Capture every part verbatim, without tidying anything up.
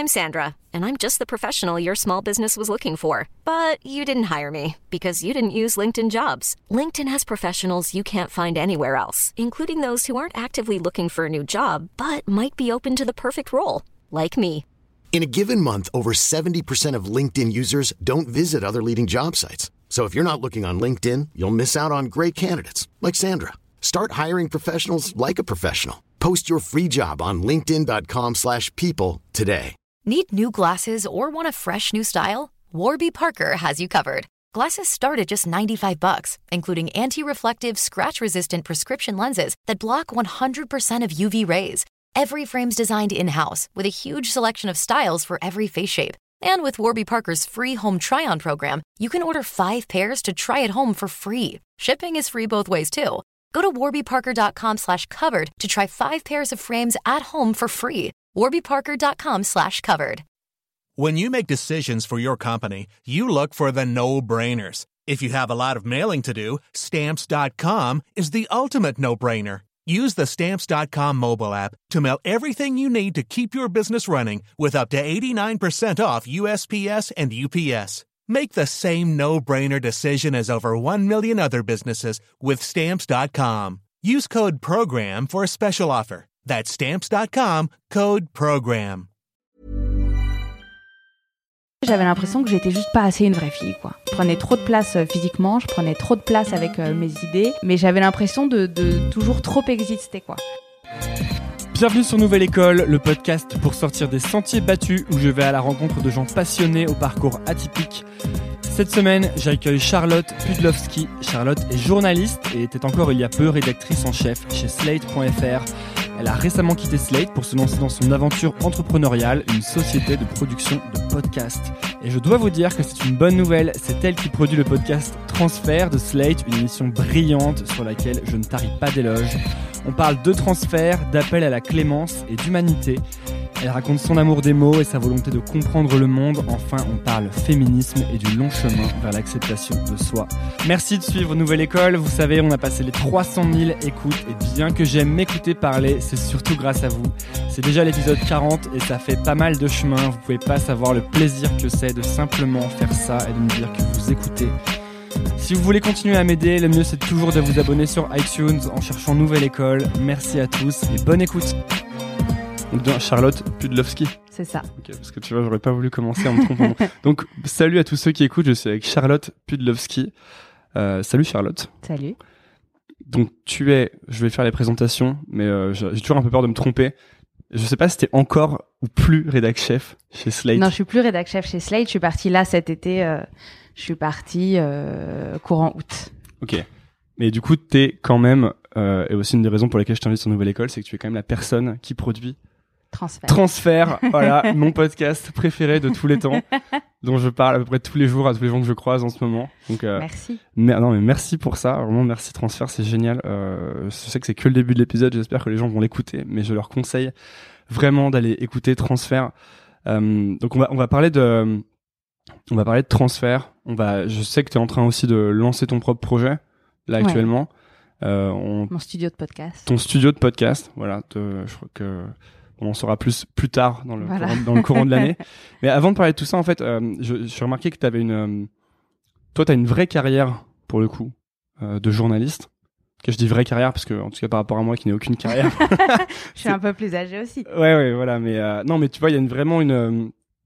I'm Sandra, and I'm just the professional your small business was looking for. But you didn't hire me because you didn't use LinkedIn Jobs. LinkedIn has professionals you can't find anywhere else, including those who aren't actively looking for a new job, but might be open to the perfect role, like me. In a given month, over seventy percent of LinkedIn users don't visit other leading job sites. So if you're not looking on LinkedIn, you'll miss out on great candidates like Sandra. Start hiring professionals like a professional. Post your free job on linkedin.com slash people today. Need new glasses or want a fresh new style? Warby Parker has you covered. Glasses start at just ninety-five bucks, including anti-reflective, scratch-resistant prescription lenses that block one hundred percent of U V rays. Every frame's designed in-house with a huge selection of styles for every face shape. And with Warby Parker's free home try-on program, you can order five pairs to try at home for free. Shipping is free both ways, too. Go to warbyparker.com slash covered to try five pairs of frames at home for free. warbyparker.com slash covered. When you make decisions for your company, you look for the no-brainers. If you have a lot of mailing to do, Stamps dot com is the ultimate no-brainer. Use the Stamps dot com mobile app to mail everything you need to keep your business running with up to eighty-nine percent off U S P S and U P S. Make the same no-brainer decision as over one million other businesses with Stamps dot com. Use code PROGRAM for a special offer. That's Stamps dot com, code PROGRAM. J'avais l'impression que j'étais juste pas assez une vraie fille, quoi. Je prenais trop de place euh, physiquement, je prenais trop de place avec euh, mes idées, mais j'avais l'impression de, de toujours trop exister, quoi. Bienvenue sur Nouvelle École, le podcast pour sortir des sentiers battus où je vais à la rencontre de gens passionnés au parcours atypique. Cette semaine, j'accueille Charlotte Pudlowski. Charlotte est journaliste et était encore il y a peu rédactrice en chef chez Slate point F R. Elle a récemment quitté Slate pour se lancer dans son aventure entrepreneuriale, une société de production de podcasts. Et je dois vous dire que c'est une bonne nouvelle, c'est elle qui produit le podcast Transfert de Slate, une émission brillante sur laquelle je ne tarie pas d'éloges. On parle de transfert, d'appel à la clémence et d'humanité. Elle raconte son amour des mots et sa volonté de comprendre le monde. Enfin, on parle féminisme et du long chemin vers l'acceptation de soi. Merci de suivre Nouvelle École. Vous savez, on a passé les trois cent mille écoutes et bien que j'aime m'écouter parler, c'est surtout grâce à vous. C'est déjà l'épisode quarante et ça fait pas mal de chemin. Vous pouvez pas savoir le plaisir que c'est de simplement faire ça et de me dire que vous écoutez. Si vous voulez continuer à m'aider, le mieux c'est toujours de vous abonner sur iTunes en cherchant Nouvelle École. Merci à tous et bonne écoute. Donc bien, Charlotte Pudlowski. C'est ça. Okay, parce que tu vois, j'aurais pas voulu commencer en me trompant. Donc salut à tous ceux qui écoutent, je suis avec Charlotte Pudlowski. Euh, salut Charlotte. Salut. Donc tu es, je vais faire les présentations, mais euh, j'ai toujours un peu peur de me tromper. Je sais pas si t'es encore ou plus rédac chef chez Slate. Non, je suis plus rédac chef chez Slate. Je suis partie là cet été. Euh, je suis partie euh, courant août. Ok. Mais du coup, t'es quand même, euh, et aussi une des raisons pour lesquelles je t'invite sur Nouvelle École, c'est que tu es quand même la personne qui produit Transfert. Transfert, voilà, mon podcast préféré de tous les temps, dont je parle à peu près tous les jours à tous les gens que je croise en ce moment. Donc, euh, merci. Mais, non, mais merci pour ça, vraiment merci Transfert, c'est génial. Euh, je sais que c'est que le début de l'épisode, j'espère que les gens vont l'écouter, mais je leur conseille vraiment d'aller écouter Transfert. Euh, donc on va on va parler de on va parler de Transfert. On va, je sais que tu es en train aussi de lancer ton propre projet là actuellement. Ouais. Euh, on, mon studio de podcast. Ton studio de podcast, voilà. Te, je crois que on en saura plus plus tard dans le voilà. courant, dans le courant de l'année. Mais avant de parler de tout ça, en fait, euh, je j'ai remarqué que tu avais une euh, toi tu as une vraie carrière pour le coup euh, de journaliste. Que je dis vraie carrière parce que en tout cas par rapport à moi qui n'ai aucune carrière. Je suis un peu plus âgée aussi. Ouais ouais, voilà, mais euh, non mais tu vois, il y a une, vraiment une euh,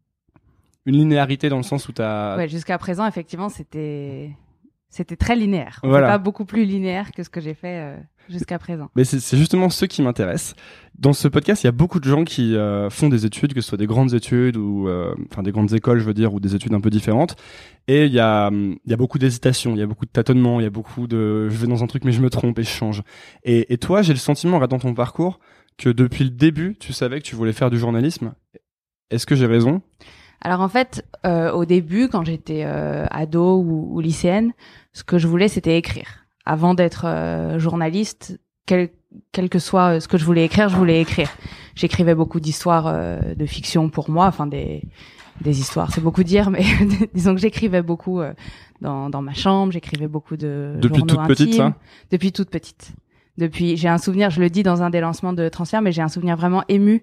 une linéarité dans le sens où tu as Ouais, jusqu'à présent effectivement, c'était c'était très linéaire. Voilà. C'est pas beaucoup plus linéaire que ce que j'ai fait euh, jusqu'à présent. Mais c'est, c'est justement ce qui m'intéresse. Dans ce podcast, il y a beaucoup de gens qui euh, font des études, que ce soit des grandes études ou euh, enfin des grandes écoles, je veux dire, ou des études un peu différentes. Et il y a il y a beaucoup d'hésitation, il y a beaucoup de tâtonnements, il y a beaucoup de je vais dans un truc mais je me trompe et je change. Et, et toi, j'ai le sentiment, en regardant ton parcours, que depuis le début, tu savais que tu voulais faire du journalisme. Est-ce que j'ai raison ? Alors en fait, euh, au début, quand j'étais euh, ado ou, ou lycéenne, ce que je voulais, c'était écrire. Avant d'être euh, journaliste, quel, quel que soit ce que je voulais écrire, je voulais écrire. J'écrivais beaucoup d'histoires euh, de fiction pour moi, enfin des des histoires, c'est beaucoup dire, mais disons que j'écrivais beaucoup euh, dans dans ma chambre, j'écrivais beaucoup de depuis journaux toute intimes. petite, ça ? Depuis toute petite. Depuis, j'ai un souvenir, je le dis dans un des lancements de Transfert, mais j'ai un souvenir vraiment ému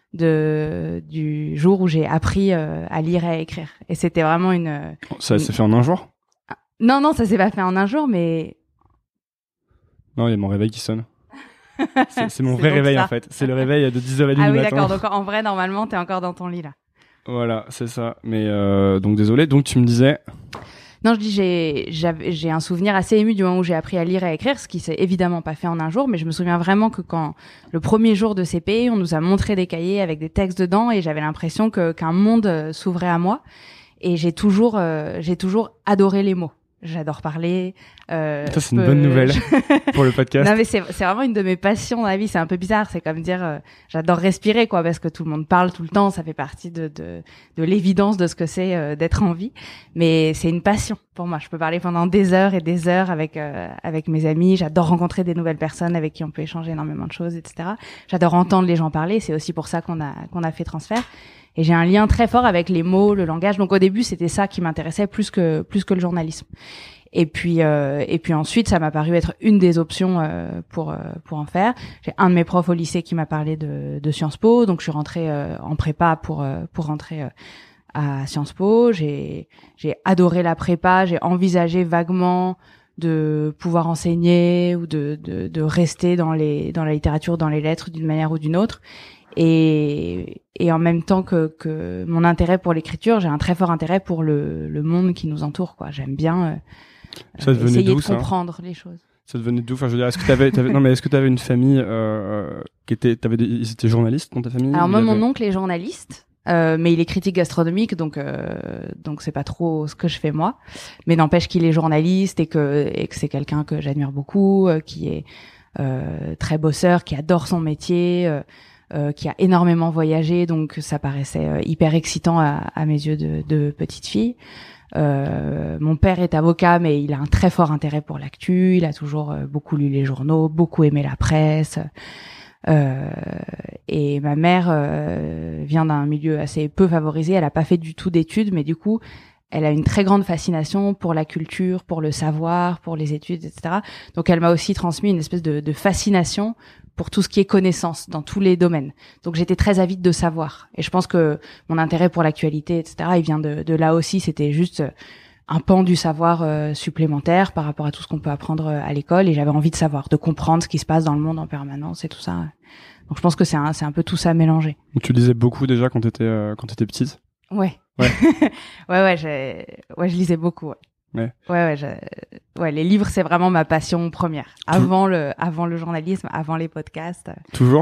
de du jour où j'ai appris euh, à lire et à écrire. Et c'était vraiment une. Ça une... s'est fait en un jour ? Non, non, ça s'est pas fait en un jour, mais. Non, il y a mon réveil qui sonne. C'est, c'est mon c'est vrai réveil ça. en fait. C'est le réveil de dix heures trente ah du oui, matin. d'accord. Donc en vrai, normalement, t'es encore dans ton lit là. Voilà, c'est ça. Mais euh, donc désolé. Donc tu me disais. Non, je dis j'ai j'avais j'ai un souvenir assez ému du moment où j'ai appris à lire et à écrire, ce qui s'est évidemment pas fait en un jour, mais je me souviens vraiment que quand le premier jour de C P, on nous a montré des cahiers avec des textes dedans et j'avais l'impression que qu'un monde s'ouvrait à moi. Et j'ai toujours euh, j'ai toujours adoré les mots. J'adore parler. Euh, ça, c'est peux... une bonne nouvelle pour le podcast. Non, mais c'est, c'est vraiment une de mes passions dans la vie. C'est un peu bizarre. C'est comme dire, euh, j'adore respirer, quoi, parce que tout le monde parle tout le temps. Ça fait partie de, de, de l'évidence de ce que c'est euh, d'être en vie. Mais c'est une passion pour moi. Je peux parler pendant des heures et des heures avec, euh, avec mes amis. J'adore rencontrer des nouvelles personnes avec qui on peut échanger énormément de choses, et cetera. J'adore entendre les gens parler. C'est aussi pour ça qu'on a, qu'on a fait Transfert. Et j'ai un lien très fort avec les mots, le langage. Donc au début, c'était ça qui m'intéressait plus que plus que le journalisme. Et puis euh, et puis ensuite, ça m'a paru être une des options euh, pour euh, pour en faire. J'ai un de mes profs au lycée qui m'a parlé de de Sciences Po, donc je suis rentrée euh, en prépa pour euh, pour rentrer euh, à Sciences Po. J'ai j'ai adoré la prépa. J'ai envisagé vaguement de pouvoir enseigner ou de de de rester dans les dans la littérature, dans les lettres d'une manière ou d'une autre. Et, et en même temps que, que mon intérêt pour l'écriture, j'ai un très fort intérêt pour le, le monde qui nous entoure, quoi. J'aime bien euh, ça devenait essayer d'où, de ça comprendre les choses. Ça devenait d'où ? Enfin, je veux dire, est-ce que t'avais, t'avais non mais est-ce que t'avais une famille euh, qui était, t'avais des, ils étaient journalistes dans ta famille ? Alors moi, avait... mon oncle est journaliste, euh, mais il est critique gastronomique, donc euh, donc c'est pas trop ce que je fais moi. Mais n'empêche qu'il est journaliste et que et que c'est quelqu'un que j'admire beaucoup, euh, qui est euh, très bosseur, qui adore son métier. Euh, Euh, qui a énormément voyagé, donc ça paraissait euh, hyper excitant à, à mes yeux de, de petite fille. Euh, mon père est avocat, mais il a un très fort intérêt pour l'actu. Il a toujours euh, beaucoup lu les journaux, beaucoup aimé la presse. Euh, et ma mère euh, vient d'un milieu assez peu favorisé. Elle a pas fait du tout d'études, mais du coup, elle a une très grande fascination pour la culture, pour le savoir, pour les études, et cetera. Donc, elle m'a aussi transmis une espèce de, de fascination pour tout ce qui est connaissance dans tous les domaines. Donc, j'étais très avide de savoir. Et je pense que mon intérêt pour l'actualité, et cetera, il vient de, de là aussi. C'était juste un pan du savoir euh, supplémentaire par rapport à tout ce qu'on peut apprendre à l'école. Et j'avais envie de savoir, de comprendre ce qui se passe dans le monde en permanence et tout ça. Donc, je pense que c'est un, c'est un peu tout ça mélangé. Donc, tu lisais beaucoup déjà quand t'étais, euh, quand t'étais petite ? Ouais. Ouais. ouais, ouais, j'ai... ouais, je lisais beaucoup. Ouais. Ouais. Ouais, ouais, j'ai... ouais, les livres, c'est vraiment ma passion première. Avant Tout... le, avant le journalisme, avant les podcasts. Toujours.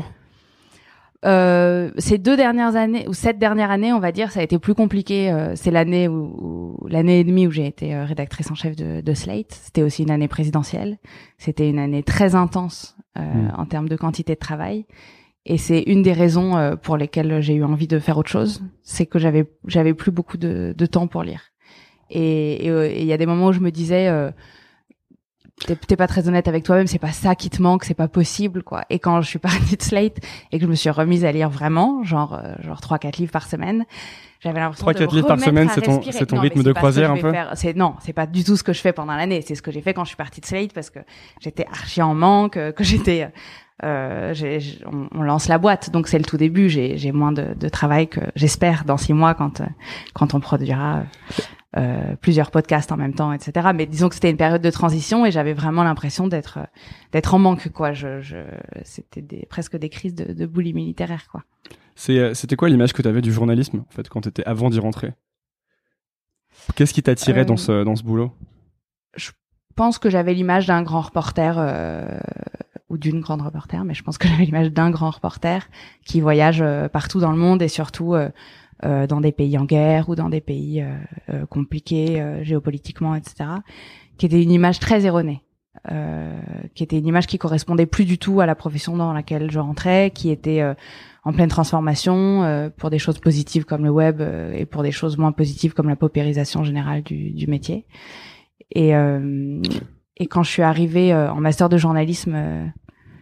Euh, ces deux dernières années ou cette dernière année, on va dire, ça a été plus compliqué. Euh, c'est l'année où, où l'année et demie où j'ai été euh, rédactrice en chef de, de Slate. C'était aussi une année présidentielle. C'était une année très intense euh, mmh. en termes de quantité de travail. Et c'est une des raisons euh, pour lesquelles j'ai eu envie de faire autre chose, c'est que j'avais j'avais plus beaucoup de, de temps pour lire. Et il euh, y a des moments où je me disais, euh, t'es, t'es pas très honnête avec toi-même, c'est pas ça qui te manque, c'est pas possible, quoi. Et quand je suis partie de Slate et que je me suis remise à lire vraiment, genre euh, genre trois quatre livres par semaine, j'avais l'impression trois quatre livres par semaine, c'est ton c'est ton non, rythme de croisière un peu. Faire. C'est non, c'est pas du tout ce que je fais pendant l'année. C'est ce que j'ai fait quand je suis partie de Slate parce que j'étais archi en manque, que j'étais Euh, j'ai, j'ai, on, on lance la boîte, donc c'est le tout début. J'ai, j'ai moins de, de travail que j'espère dans six mois quand quand on produira euh, plusieurs podcasts en même temps, et cetera. Mais disons que c'était une période de transition et j'avais vraiment l'impression d'être d'être en manque, quoi. Je, je c'était des, presque des crises de, de boulimie littéraire, quoi. C'est, c'était quoi l'image que tu avais du journalisme en fait quand t'étais avant d'y rentrer ? Qu'est-ce qui t'attirait euh, dans ce dans ce boulot ? Je pense que j'avais l'image d'un grand reporter. Euh, ou d'une grande reporter, mais je pense que j'avais l'image d'un grand reporter qui voyage euh, partout dans le monde et surtout euh, euh, dans des pays en guerre ou dans des pays euh, euh, compliqués euh, géopolitiquement, et cetera, qui était une image très erronée, euh, qui était une image qui correspondait plus du tout à la profession dans laquelle je rentrais, qui était euh, en pleine transformation euh, pour des choses positives comme le web euh, et pour des choses moins positives comme la paupérisation générale du, du métier. Et euh, Et quand je suis arrivée euh, en master de journalisme euh,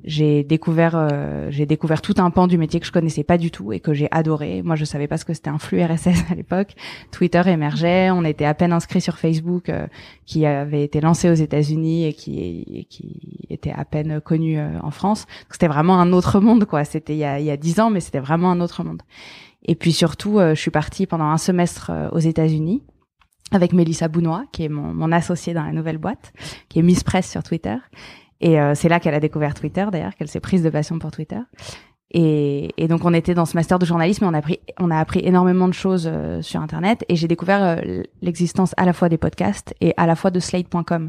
j'ai découvert euh, j'ai découvert tout un pan du métier que je connaissais pas du tout et que j'ai adoré. Moi, je savais pas ce que c'était un flux R S S à l'époque. Twitter émergeait, on était à peine inscrits sur Facebook, euh, qui avait été lancé aux États-Unis et qui et qui était à peine connu euh, en France. Donc, c'était vraiment un autre monde, quoi. C'était il y a il y a dix ans, mais c'était vraiment un autre monde. Et puis surtout, euh, je suis partie pendant un semestre euh, aux États-Unis avec Mélissa Bounois, qui est mon, mon associée dans la nouvelle boîte, qui est Miss Press sur Twitter. Et euh, c'est là qu'elle a découvert Twitter, d'ailleurs, qu'elle s'est prise de passion pour Twitter. Et, et donc, on était dans ce master de journalisme et on a appris, on a appris énormément de choses euh, sur Internet. Et j'ai découvert euh, l'existence à la fois des podcasts et à la fois de Slate point com.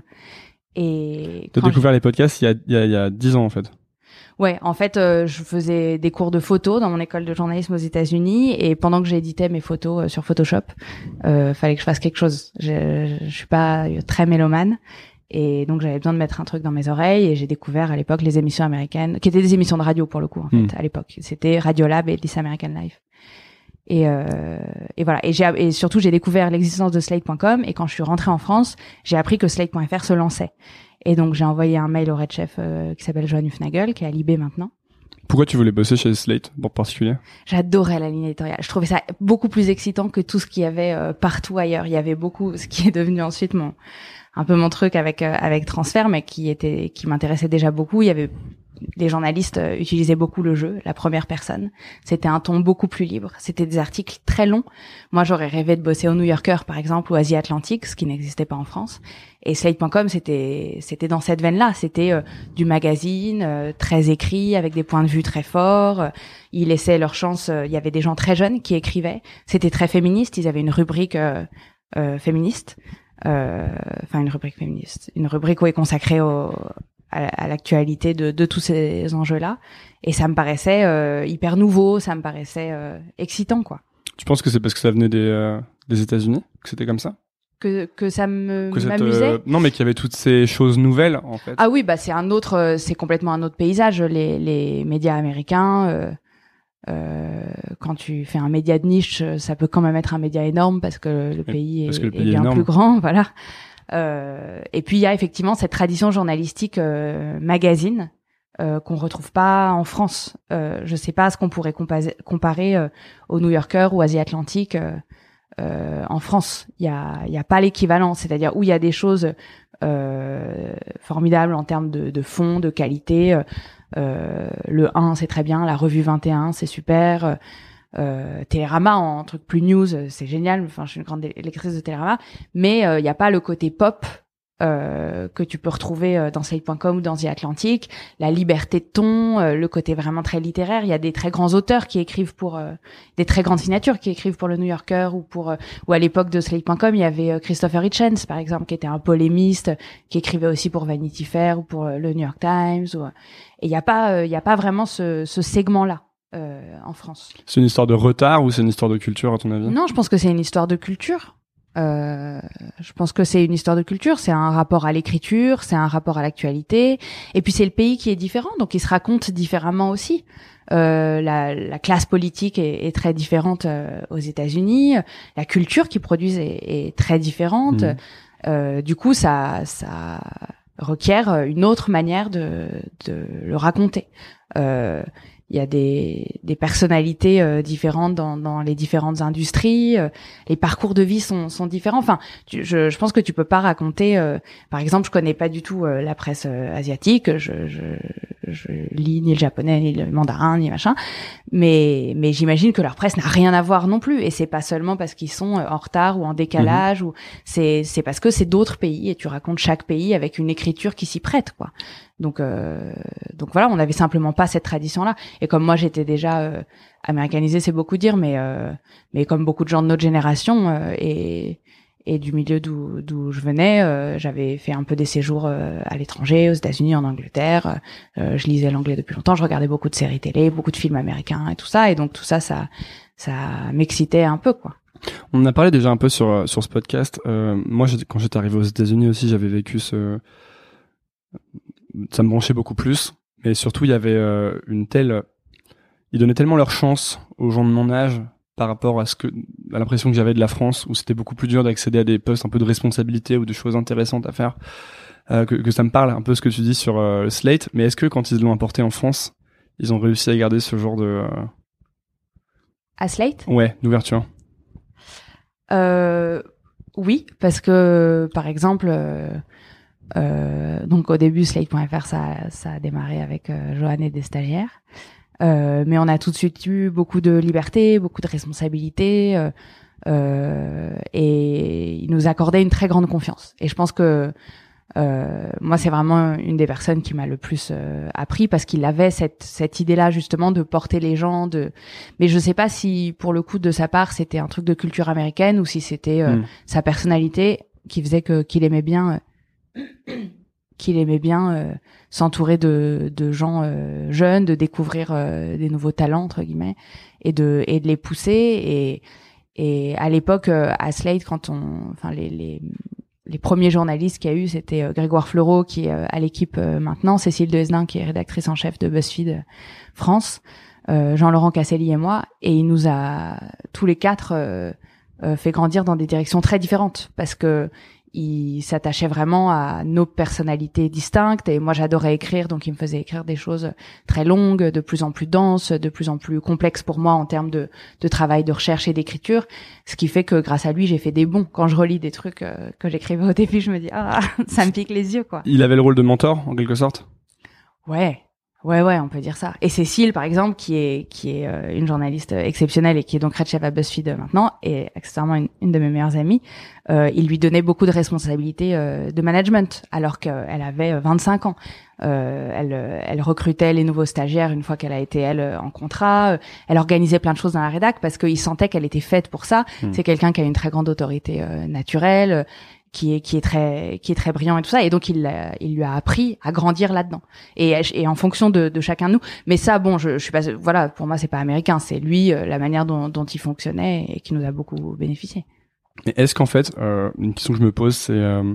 Et t'as découvert les podcasts il y a, il y a, il y a dix ans, en fait. Ouais, en fait, euh, je faisais des cours de photo dans mon école de journalisme aux États-Unis et pendant que j'éditais mes photos euh, sur Photoshop, euh, fallait que je fasse quelque chose. Je, je, je suis pas très mélomane. Et donc j'avais besoin de mettre un truc dans mes oreilles et j'ai découvert à l'époque les émissions américaines, qui étaient des émissions de radio pour le coup en fait, mmh. à l'époque. C'était Radiolab et This American Life. Et, euh, et voilà. Et, j'ai, et surtout j'ai découvert l'existence de Slate point com et quand je suis rentrée en France, j'ai appris que Slate point F R se lançait. Et donc j'ai envoyé un mail au Red Chef euh, qui s'appelle Johan Hufnagel, qui est à Libé maintenant. Pourquoi tu voulais bosser chez Slate en particulier? J'adorais la ligne éditoriale. Je trouvais ça beaucoup plus excitant que tout ce qu'il y avait euh, partout ailleurs. Il y avait beaucoup, ce qui est devenu ensuite mon un peu mon truc avec euh, avec Transfert, mais qui était qui m'intéressait déjà beaucoup. Il y avait les journalistes euh, utilisaient beaucoup le jeu, la première personne. C'était un ton beaucoup plus libre. C'était des articles très longs. Moi, j'aurais rêvé de bosser au New Yorker, par exemple, ou Asie Atlantique, ce qui n'existait pas en France. Et Slate point com, c'était c'était dans cette veine-là. C'était euh, du magazine, euh, très écrit, avec des points de vue très forts. Euh, ils laissaient leur chance. Euh, il y avait des gens très jeunes qui écrivaient. C'était très féministe. Ils avaient une rubrique euh, euh, féministe. Euh, enfin une rubrique féministe, une rubrique où est consacrée au, à, à l'actualité de, de tous ces enjeux-là, et ça me paraissait euh, hyper nouveau, ça me paraissait euh, excitant, quoi. Tu penses que c'est parce que ça venait des euh, des États-Unis que c'était comme ça? Que que ça me que m'amusait euh, Non, mais qu'il y avait toutes ces choses nouvelles, en fait. Ah oui, bah c'est un autre, c'est complètement un autre paysage. Les les médias américains. Euh, Euh, quand tu fais un média de niche, ça peut quand même être un média énorme parce que le pays est, le pays est bien est plus grand, voilà. Euh, et puis il y a effectivement cette tradition journalistique euh, magazine euh, qu'on retrouve pas en France. Euh, je sais pas ce qu'on pourrait compa- comparer euh, au New Yorker ou Asie Atlantique euh, euh, en France. Il y a, il y a pas l'équivalent, c'est-à-dire où il y a des choses euh, formidables en termes de, de fond, de qualité. Euh, Euh, le un, c'est très bien. La revue vingt et un, c'est super. Euh, Télérama, en truc plus news, c'est génial. Enfin, je suis une grande lectrice de Télérama. Mais il euh, n'y a pas le côté pop euh, que tu peux retrouver dans Slate point com ou dans The Atlantic. La liberté de ton, euh, le côté vraiment très littéraire. Il y a des très grands auteurs qui écrivent pour... Euh, des très grandes signatures qui écrivent pour le New Yorker ou pour... Euh, ou à l'époque de Slate point com, il y avait euh, Christopher Hitchens, par exemple, qui était un polémiste, qui écrivait aussi pour Vanity Fair ou pour euh, le New York Times. Ou, et il n'y a pas, il euh, y a pas vraiment ce, ce segment-là euh, en France. C'est une histoire de retard ou c'est une histoire de culture, à ton avis? Non, je pense que c'est une histoire de culture. Euh, je pense que c'est une histoire de culture. C'est un rapport à l'écriture, c'est un rapport à l'actualité. Et puis c'est le pays qui est différent, donc il se raconte différemment aussi. Euh, la, la classe politique est, est très différente euh, aux États-Unis. La culture qu'ils produisent est, est très différente. Mmh. Euh, du coup, ça, ça requiert une autre manière de, de le raconter. Euh, il y a des, des personnalités euh, différentes dans, dans les différentes industries. Euh, les parcours de vie sont, sont différents. Enfin, tu, je, je pense que tu peux pas raconter. Euh, par exemple, je connais pas du tout euh, la presse euh, asiatique. Je, je, je lis ni le japonais, ni le mandarin, ni machin. Mais, mais j'imagine que leur presse n'a rien à voir non plus. Et c'est pas seulement parce qu'ils sont en retard ou en décalage. Mmh. Ou c'est, c'est parce que c'est d'autres pays et tu racontes chaque pays avec une écriture qui s'y prête, quoi. Donc, euh, donc voilà, on n'avait simplement pas cette tradition-là. Et comme moi, j'étais déjà euh, américanisée, c'est beaucoup dire, mais euh, mais comme beaucoup de gens de notre génération euh, et et du milieu d'où d'où je venais, euh, j'avais fait un peu des séjours euh, à l'étranger, aux États-Unis, en Angleterre. Euh, je lisais l'anglais depuis longtemps, je regardais beaucoup de séries télé, beaucoup de films américains et tout ça. Et donc tout ça, ça ça m'excitait un peu, quoi. On en a parlé déjà un peu sur sur ce podcast. Euh, moi, quand j'étais arrivé aux États-Unis aussi, j'avais vécu ce ça me branchait beaucoup plus, mais surtout il y avait euh, une telle, ils donnaient tellement leur chance aux gens de mon âge par rapport à ce que, à l'impression que j'avais de la France, où c'était beaucoup plus dur d'accéder à des postes un peu de responsabilité ou de choses intéressantes à faire. euh, que, que ça me parle un peu ce que tu dis sur euh, Slate. Mais est-ce que quand ils l'ont importé en France, ils ont réussi à garder ce genre de euh... à Slate? Ouais, d'ouverture. Euh, oui, parce que par exemple, euh, euh, donc au début Slate point F R ça, ça a démarré avec euh, Johan et des stagiaires, euh, mais on a tout de suite eu beaucoup de liberté, beaucoup de responsabilités, euh, euh, et ils nous accordaient une très grande confiance. Et je pense que Euh, moi, c'est vraiment une des personnes qui m'a le plus euh, appris parce qu'il avait cette cette idée-là justement de porter les gens. De, mais je sais pas si pour le coup de sa part c'était un truc de culture américaine ou si c'était euh, mm. sa personnalité qui faisait que qu'il aimait bien euh, qu'il aimait bien euh, s'entourer de de gens euh, jeunes, de découvrir euh, des nouveaux talents entre guillemets et de et de les pousser. Et et à l'époque euh, à Slate, quand on, enfin les les les premiers journalistes qu'il y a eu, c'était euh, Grégoire Fleureau qui est euh, à l'équipe euh, maintenant, Cécile Dehezdin qui est rédactrice en chef de BuzzFeed euh, France, euh, Jean-Laurent Casselli et moi, et il nous a tous les quatre euh, euh, fait grandir dans des directions très différentes parce que il s'attachait vraiment à nos personnalités distinctes. Et moi, j'adorais écrire, donc il me faisait écrire des choses très longues, de plus en plus denses, de plus en plus complexes pour moi en termes de, de travail, de recherche et d'écriture. Ce qui fait que grâce à lui, j'ai fait des bons. Quand je relis des trucs euh, que j'écrivais au début, je me dis, ah, ça me pique les yeux, quoi. Il avait le rôle de mentor, en quelque sorte? Ouais. Ouais, ouais, on peut dire ça. Et Cécile, par exemple, qui est qui est euh, une journaliste exceptionnelle et qui est donc Red Chef à BuzzFeed euh, maintenant, et accessoirement une, une de mes meilleures amies, euh, il lui donnait beaucoup de responsabilités euh, de management, alors qu'elle avait vingt-cinq ans. Euh, elle, elle recrutait les nouveaux stagiaires une fois qu'elle a été, elle, en contrat. Elle organisait plein de choses dans la rédac parce qu'il sentait qu'elle était faite pour ça. Mmh. C'est quelqu'un qui a une très grande autorité euh, naturelle, qui est qui est très qui est très brillant et tout ça, et donc il il lui a appris à grandir là-dedans et et en fonction de de chacun de nous. Mais ça, bon, je je suis pas, voilà, pour moi c'est pas américain, c'est lui, la manière dont dont il fonctionnait et qui nous a beaucoup bénéficié. Mais est-ce qu'en fait, euh, une question que je me pose, c'est euh,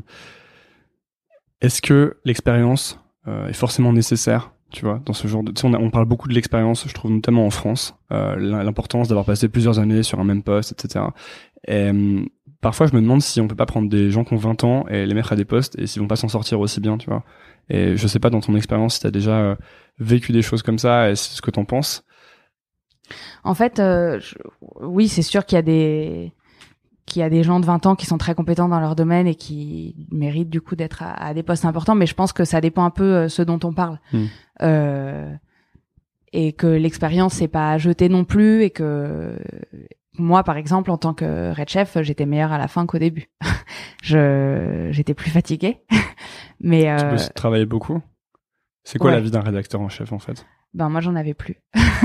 est-ce que l'expérience euh, est forcément nécessaire, tu vois, dans ce genre de, tu sais, on, a, on parle beaucoup de l'expérience, je trouve, notamment en France, euh, l'importance d'avoir passé plusieurs années sur un même poste, et cetera. Et parfois, je me demande si on peut pas prendre des gens qui ont vingt ans et les mettre à des postes et s'ils vont pas s'en sortir aussi bien, tu vois. Et je sais pas, dans ton expérience, si t'as déjà euh, vécu des choses comme ça et c'est ce que t'en penses. En fait, euh, je, oui, c'est sûr qu'il y a des qu'il y a des gens de vingt ans qui sont très compétents dans leur domaine et qui méritent du coup d'être à, à des postes importants, mais je pense que ça dépend un peu euh, ce dont on parle. Mmh. Euh, et que l'expérience c'est pas à jeter non plus, et que moi, par exemple, en tant que Red Chef, j'étais meilleure à la fin qu'au début. je, j'étais plus fatiguée. Mais, tu euh... peux travailler beaucoup. C'est quoi ouais. la vie d'un rédacteur en chef, en fait? Ben, moi, j'en avais plus.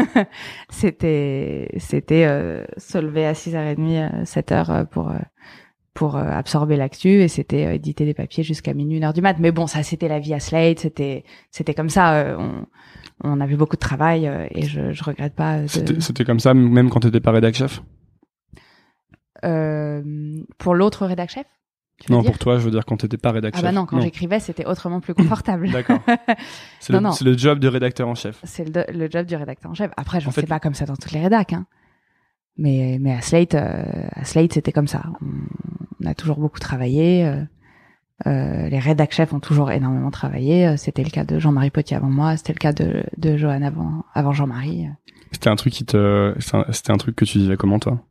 c'était, c'était, euh, se lever à six heures trente, sept heures pour, euh, pour euh, absorber l'actu, et c'était euh, éditer des papiers jusqu'à minuit, une heure du mat. Mais bon, ça, c'était la vie à Slate, c'était, c'était comme ça. Euh, on, on avait beaucoup de travail, euh, et je, je regrette pas. De... C'était, c'était comme ça, même quand t'étais pas rédac chef? Euh, pour l'autre rédac chef? Non, pour toi, je veux dire quand t'étais pas rédac chef. Ah bah non, quand non. j'écrivais, c'était autrement plus confortable. D'accord. C'est, non, le, non. c'est le job de rédacteur en chef. C'est le, le job du rédacteur en chef. Après, je ne en sais fait, pas comme ça dans toutes les rédacs, hein. Mais, mais à Slate, euh, à Slate, c'était comme ça. On, on a toujours beaucoup travaillé. Euh, euh, les rédac chefs ont toujours énormément travaillé. C'était le cas de Jean-Marie Potier avant moi. C'était le cas de, de Johan avant, avant Jean-Marie. C'était un truc qui te, c'était un truc que tu vivais comment, toi?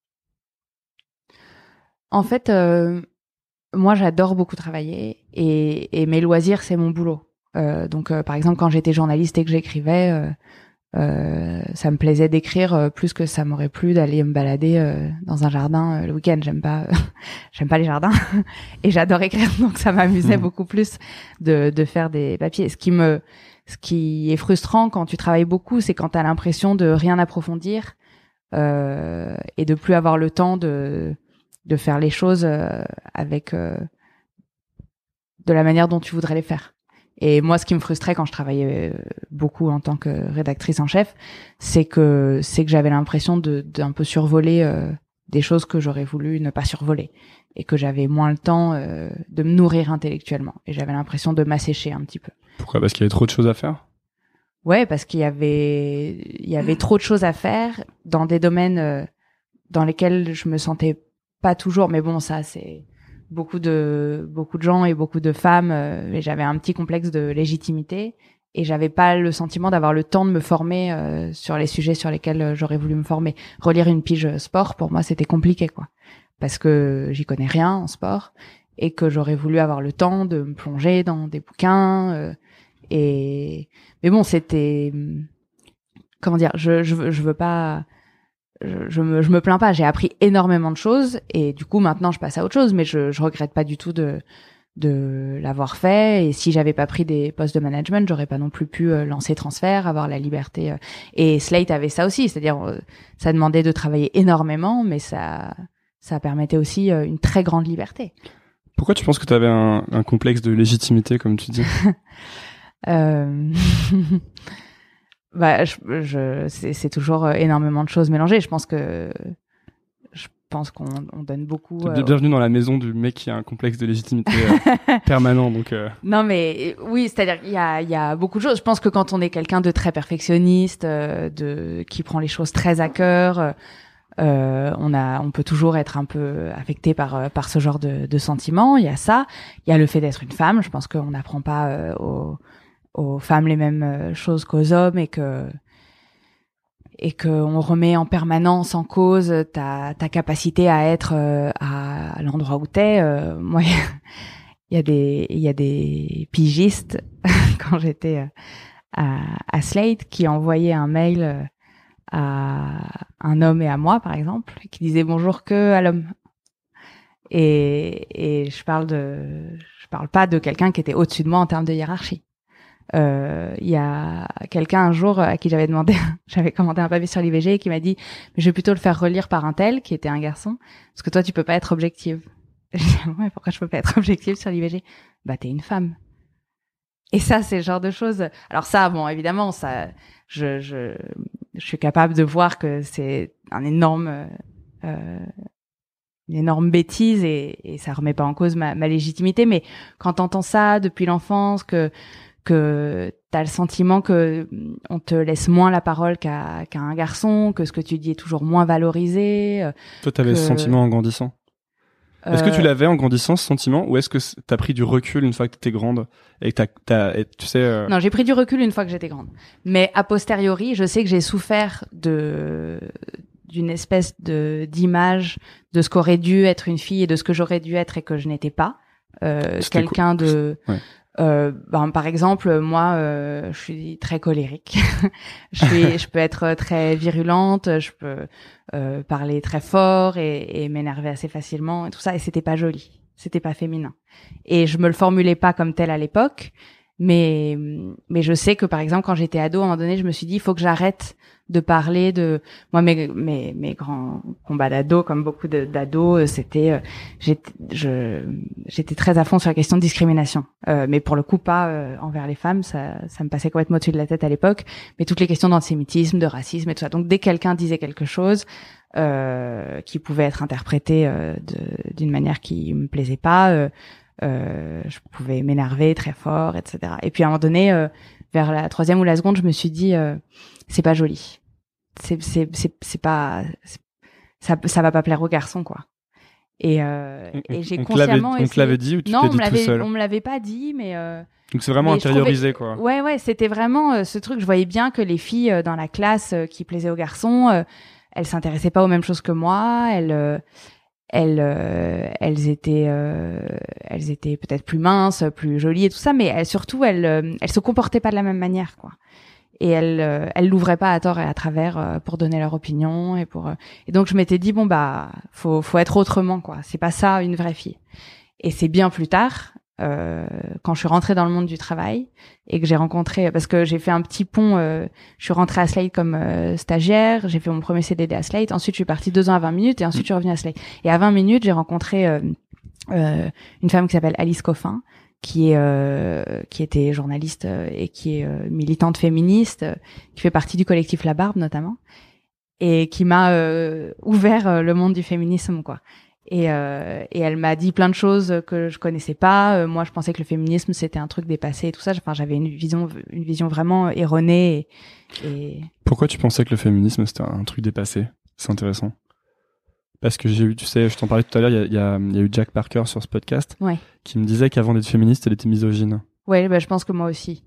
En fait, euh, moi, j'adore beaucoup travailler, et, et mes loisirs, c'est mon boulot. Euh, donc, euh, par exemple, quand j'étais journaliste et que j'écrivais, euh, euh, ça me plaisait d'écrire euh, plus que ça m'aurait plu d'aller me balader euh, dans un jardin euh, le week-end. J'aime pas, j'aime pas les jardins, et j'adore écrire, donc ça m'amusait mmh. beaucoup plus de, de faire des papiers. Ce qui me, ce qui est frustrant quand tu travailles beaucoup, c'est quand t'as l'impression de rien approfondir euh, et de plus avoir le temps de de faire les choses euh, avec euh, de la manière dont tu voudrais les faire. Et moi, ce qui me frustrait quand je travaillais euh, beaucoup en tant que rédactrice en chef, c'est que c'est que j'avais l'impression de d'un peu survoler euh, des choses que j'aurais voulu ne pas survoler, et que j'avais moins le temps euh, de me nourrir intellectuellement, et j'avais l'impression de m'assécher un petit peu. Pourquoi? Parce qu'il y avait trop de choses à faire? Ouais, parce qu'il y avait il y avait trop de choses à faire dans des domaines euh, dans lesquels je me sentais pas toujours, mais bon, ça c'est beaucoup de beaucoup de gens et beaucoup de femmes, euh, et j'avais un petit complexe de légitimité et j'avais pas le sentiment d'avoir le temps de me former euh, sur les sujets sur lesquels j'aurais voulu me former. Relire une pige sport, pour moi, c'était compliqué, quoi, parce que j'y connais rien en sport et que j'aurais voulu avoir le temps de me plonger dans des bouquins. Euh, et mais bon, c'était comment dire, je je je veux pas. Je, je me je me plains pas, j'ai appris énormément de choses et du coup maintenant je passe à autre chose, mais je je regrette pas du tout de de l'avoir fait. Et si j'avais pas pris des postes de management, j'aurais pas non plus pu euh, lancer Transfert, avoir la liberté. Euh, et Slate avait ça aussi, c'est-à-dire euh, ça demandait de travailler énormément, mais ça ça permettait aussi euh, une très grande liberté. Pourquoi tu penses que tu avais un, un complexe de légitimité, comme tu dis? euh... Bah, je, je, c'est, c'est toujours énormément de choses mélangées. Je pense que, je pense qu'on on donne beaucoup. Euh, Bienvenue dans la maison du mec qui a un complexe de légitimité euh, permanent, donc. Euh... Non, mais oui, c'est-à-dire il y a, il y a beaucoup de choses. Je pense que quand on est quelqu'un de très perfectionniste, euh, de qui prend les choses très à cœur, euh, on a, on peut toujours être un peu affecté par par ce genre de, de sentiments. Il y a ça. Il y a le fait d'être une femme. Je pense qu'on n'apprend pas euh, aux aux femmes les mêmes choses qu'aux hommes et que et que on remet en permanence en cause ta ta capacité à être euh, à, à l'endroit où t'es. Euh, moi, il y a des il y a des pigistes quand j'étais à, à Slate qui envoyaient un mail à un homme et à moi, par exemple, qui disaient bonjour que à l'homme. Et et je parle de je parle pas de quelqu'un qui était au-dessus de moi en termes de hiérarchie. Il euh, y a quelqu'un un jour à qui j'avais demandé, j'avais commandé un papier sur l'I V G et qui m'a dit mais je vais plutôt le faire relire par un tel qui était un garçon parce que toi tu peux pas être objective. Je dis ouais, pourquoi je peux pas être objective sur l'I V G? Bah t'es une femme. Et ça c'est le genre de choses. Alors ça bon évidemment ça je je je suis capable de voir que c'est un énorme euh, une énorme bêtise et, et ça remet pas en cause ma, ma légitimité, mais quand t'entends ça depuis l'enfance que que t'as le sentiment que on te laisse moins la parole qu'à, qu'à un garçon, que ce que tu dis est toujours moins valorisé. Toi, t'avais que... ce sentiment en grandissant. Euh... Est-ce que tu l'avais en grandissant, ce sentiment, ou est-ce que t'as pris du recul une fois que t'étais grande et que t'as, t'as et, tu sais euh... Non, j'ai pris du recul une fois que j'étais grande. Mais a posteriori, je sais que j'ai souffert de d'une espèce de d'image de ce qu'aurait dû être une fille et de ce que j'aurais dû être et que je n'étais pas. Euh, quelqu'un quoi de ouais. Euh, ben, par exemple, moi, euh, je suis très colérique. je suis, je peux être très virulente. Je peux euh, parler très fort et, et m'énerver assez facilement et tout ça. Et c'était pas joli, c'était pas féminin. Et je me le formulais pas comme tel à l'époque, mais mais je sais que par exemple, quand j'étais ado, à un moment donné, je me suis dit, il faut que j'arrête de parler de moi mes mes mes grands combats d'ado comme beaucoup de, d'ados c'était euh, j'étais je j'étais très à fond sur la question de discrimination euh, mais pour le coup pas euh, envers les femmes, ça ça me passait complètement au-dessus de la tête à l'époque, mais toutes les questions d'antisémitisme, de racisme et tout ça. Donc dès que quelqu'un disait quelque chose euh, qui pouvait être interprété euh, de, d'une manière qui me plaisait pas, euh, euh, je pouvais m'énerver très fort, et cetera. Et puis à un moment donné, euh, vers la troisième ou la seconde, je me suis dit euh, c'est pas joli. C'est c'est c'est c'est pas c'est, ça ça va pas plaire aux garçons, quoi. Et euh, et j'ai on consciemment essayé... on te l'avait dit ou tu non, t'es on dit me l'avait tout seul? on me l'avait pas dit, mais euh, donc c'est vraiment intériorisé, trouvais... quoi. Ouais ouais, c'était vraiment euh, ce truc. Je voyais bien que les filles euh, dans la classe euh, qui plaisaient aux garçons, euh, elles s'intéressaient pas aux mêmes choses que moi. Elles euh, elles euh, elles étaient euh, elles étaient peut-être plus minces, plus jolies et tout ça, mais elles, surtout elles euh, elles se comportaient pas de la même manière, quoi. Et elles euh, elles l'ouvraient pas à tort et à travers euh, pour donner leur opinion et pour euh... et donc je m'étais dit bon bah faut faut être autrement, quoi. C'est pas ça une vraie fille. Et c'est bien plus tard euh, quand je suis rentrée dans le monde du travail et que j'ai rencontré, parce que j'ai fait un petit pont, euh, je suis rentrée à Slate comme euh, stagiaire, j'ai fait mon premier C D D à Slate, ensuite je suis partie deux ans à vingt minutes et ensuite je suis revenue à Slate. Et à vingt minutes j'ai rencontré euh, euh, une femme qui s'appelle Alice Coffin, qui est euh, qui était journaliste euh, et qui est euh, militante féministe, euh, qui fait partie du collectif La Barbe notamment, et qui m'a euh, ouvert euh, le monde du féminisme, quoi. Et euh, et elle m'a dit plein de choses que je connaissais pas. Euh, moi, je pensais que le féminisme c'était un truc dépassé et tout ça. Enfin, j'avais une vision une vision vraiment erronée. Et, et... Pourquoi tu pensais que le féminisme c'était un truc dépassé? C'est intéressant. parce que j'ai eu, tu sais, je t'en parlais tout à l'heure, il y a, il y a, il y a eu Jack Parker sur ce podcast Ouais. qui me disait qu'avant d'être féministe, elle était misogyne. Ouais, bah, je pense que moi aussi.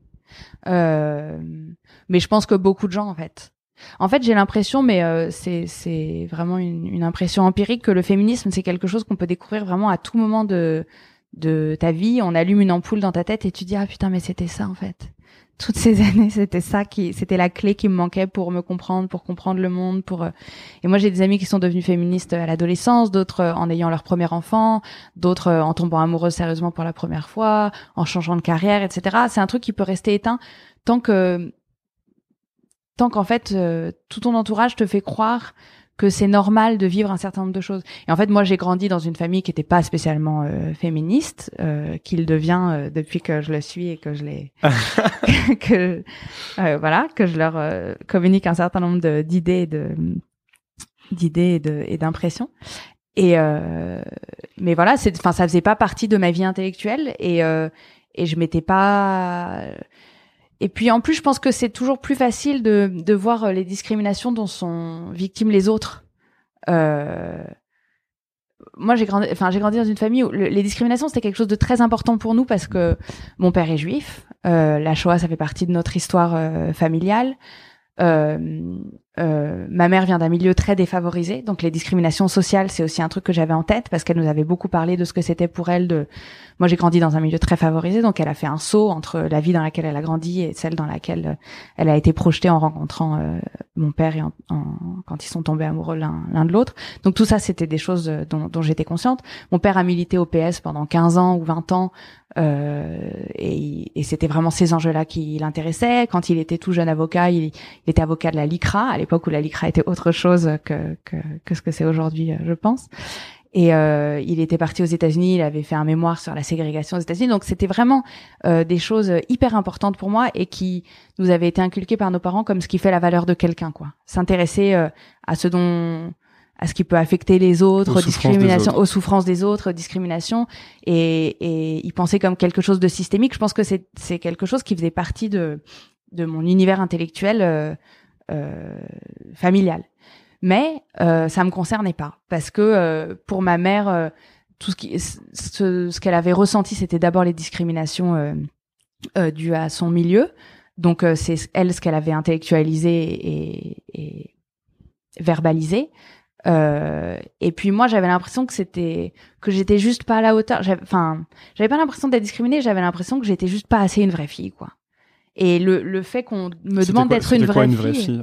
Euh, mais je pense que beaucoup de gens, en fait. En fait, j'ai l'impression, mais euh, c'est c'est vraiment une, une impression empirique, que le féminisme, c'est quelque chose qu'on peut découvrir vraiment à tout moment de de ta vie. On allume une ampoule dans ta tête et tu dis ah putain, mais c'était ça en fait. Toutes ces années, c'était ça qui, c'était la clé qui me manquait pour me comprendre, pour comprendre le monde, pour. Euh... Et moi, j'ai des amis qui sont devenus féministes à l'adolescence, d'autres euh, en ayant leur premier enfant, d'autres euh, en tombant amoureuses sérieusement pour la première fois, en changeant de carrière, et cetera. C'est un truc qui peut rester éteint tant que, tant qu'en fait, euh, tout ton entourage te fait croire que c'est normal de vivre un certain nombre de choses. Et en fait, moi, j'ai grandi dans une famille qui était pas spécialement euh, féministe, euh, qu'il devient euh, depuis que je le suis et que je l'ai, que euh, voilà, que je leur euh, communique un certain nombre de, d'idées, et de d'idées et, de, et d'impressions. Et euh, mais voilà, c'est, enfin, ça faisait pas partie de ma vie intellectuelle et euh, et je m'étais pas. Et puis en plus, je pense que c'est toujours plus facile de, de voir les discriminations dont sont victimes les autres. Euh... Moi, j'ai grandi, enfin, j'ai grandi dans une famille où le, les discriminations c'était quelque chose de très important pour nous parce que mon père est juif. Euh, la Shoah, ça fait partie de notre histoire euh, familiale. Euh, euh, ma mère vient d'un milieu très défavorisé, donc les discriminations sociales, c'est aussi un truc que j'avais en tête parce qu'elle nous avait beaucoup parlé de ce que c'était pour elle de. Moi, j'ai grandi dans un milieu très favorisé, donc elle a fait un saut entre la vie dans laquelle elle a grandi et celle dans laquelle elle a été projetée en rencontrant euh, mon père et en, en, quand ils sont tombés amoureux l'un, l'un de l'autre. Donc tout ça, c'était des choses dont, dont j'étais consciente. Mon père a milité au P S pendant quinze ans ou vingt ans. Euh, et, et c'était vraiment ces enjeux-là qui l'intéressaient. Quand il était tout jeune avocat, il, il était avocat de la LICRA, à l'époque où la LICRA était autre chose que, que, que ce que c'est aujourd'hui, je pense. Et euh, il était parti aux États-Unis, il avait fait un mémoire sur la ségrégation aux États-Unis. Donc c'était vraiment euh, des choses hyper importantes pour moi et qui nous avaient été inculquées par nos parents comme ce qui fait la valeur de quelqu'un, quoi. S'intéresser euh, à ce dont à ce qui peut affecter les autres, aux discrimination, autres. aux souffrances des autres, discrimination, et, et y penser comme quelque chose de systémique. Je pense que c'est, c'est quelque chose qui faisait partie de, de mon univers intellectuel euh, euh, familial. Mais euh, ça me concernait pas, parce que euh, pour ma mère, euh, tout ce, qui, ce, ce qu'elle avait ressenti, c'était d'abord les discriminations euh, euh, dues à son milieu. Donc euh, c'est elle ce qu'elle avait intellectualisé et, et verbalisé. Euh, et puis moi j'avais l'impression que c'était que j'étais juste pas à la hauteur. J'avais, enfin, j'avais pas l'impression d'être discriminée. J'avais l'impression que j'étais juste pas assez une vraie fille, quoi. Et le le fait qu'on me c'était demande quoi, d'être une vraie, quoi, une fille, vraie fille.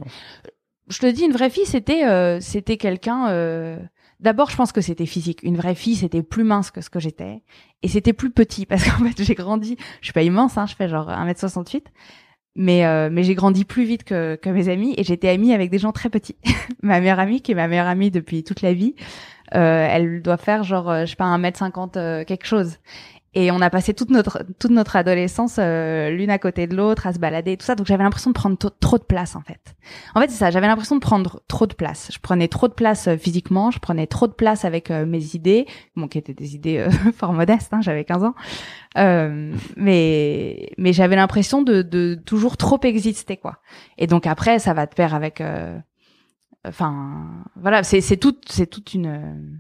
Je te dis une vraie fille, c'était euh, c'était quelqu'un. Euh, d'abord, je pense que c'était physique. Une vraie fille, c'était plus mince que ce que j'étais, et c'était plus petit parce qu'en fait j'ai grandi. Je suis pas immense, hein. Je fais genre un mètre soixante-huit. Mais euh, mais j'ai grandi plus vite que que mes amis et j'étais amie avec des gens très petits. Ma meilleure amie, qui est ma meilleure amie depuis toute la vie, euh, elle doit faire genre euh, je sais pas un mètre cinquante euh, quelque chose. Et on a passé toute notre toute notre adolescence euh, l'une à côté de l'autre à se balader et tout ça. Donc j'avais l'impression de prendre to- trop de place en fait. En fait c'est ça. J'avais l'impression de prendre trop de place. Je prenais trop de place euh, physiquement. Je prenais trop de place avec euh, mes idées, bon qui étaient des idées euh, fort modestes. Hein, j'avais quinze ans. Euh, mais mais j'avais l'impression de de toujours trop exister, quoi. Et donc après ça va de pair avec. Euh, enfin voilà c'est c'est toute c'est toute une.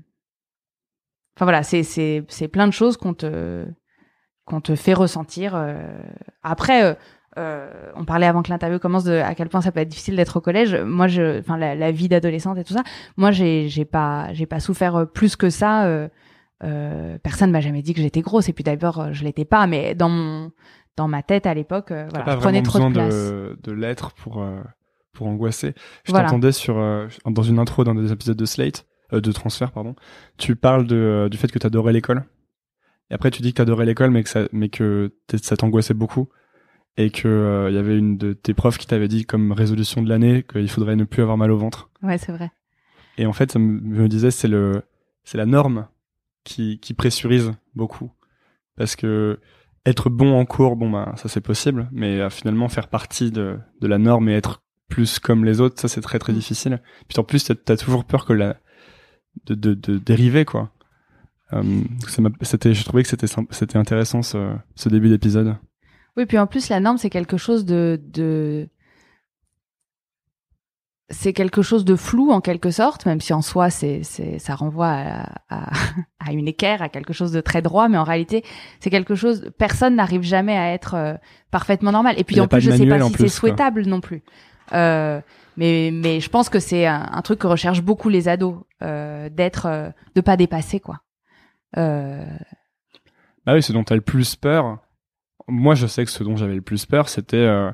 Enfin voilà, c'est c'est c'est plein de choses qu'on te qu'on te fait ressentir. Euh... Après, euh, euh, on parlait avant que l'interview commence de à quel point ça peut être difficile d'être au collège. Moi, je, enfin la, la vie d'adolescente et tout ça. Moi, j'ai j'ai pas j'ai pas souffert plus que ça. Euh, euh, personne m'a jamais dit que j'étais grosse. Et puis d'abord, je l'étais pas. Mais dans mon dans ma tête à l'époque, euh, voilà, je prenais trop de place. De, de l'être pour euh, pour angoisser. Je voilà. t'entendais sur euh, dans une intro dans des épisodes de Slate. de transfert pardon, tu parles de euh, du fait que t'adorais l'école et après tu dis que t'adorais l'école mais que ça mais que ça t'angoissait beaucoup et que il euh, y avait une de tes profs qui t'avait dit comme résolution de l'année qu'il faudrait ne plus avoir mal au ventre. Ouais, c'est vrai. Et en fait ça me, me disait c'est le c'est la norme qui qui pressurise beaucoup parce que être bon en cours bon bah ça c'est possible mais euh, finalement faire partie de de la norme et être plus comme les autres ça c'est très très difficile. Puis en plus t'as, t'as toujours peur que la de, de, de dériver, quoi. Euh, ça m'a, c'était, je trouvais que c'était, c'était intéressant ce, ce début d'épisode. Oui, puis en plus, la norme, c'est quelque chose de, de, c'est quelque chose de flou en quelque sorte, même si en soi c'est c'est ça renvoie à, à, à une équerre, à quelque chose de très droit, mais en réalité c'est quelque chose, personne n'arrive jamais à être euh, parfaitement normal. Et puis en plus je sais pas si c'est souhaitable non plus. Euh, mais mais je pense que c'est un, un truc que recherchent beaucoup les ados, euh, d'être euh, de pas dépasser quoi. Euh... Bah oui, ce dont t'as le plus peur. Moi je sais que ce dont j'avais le plus peur c'était euh,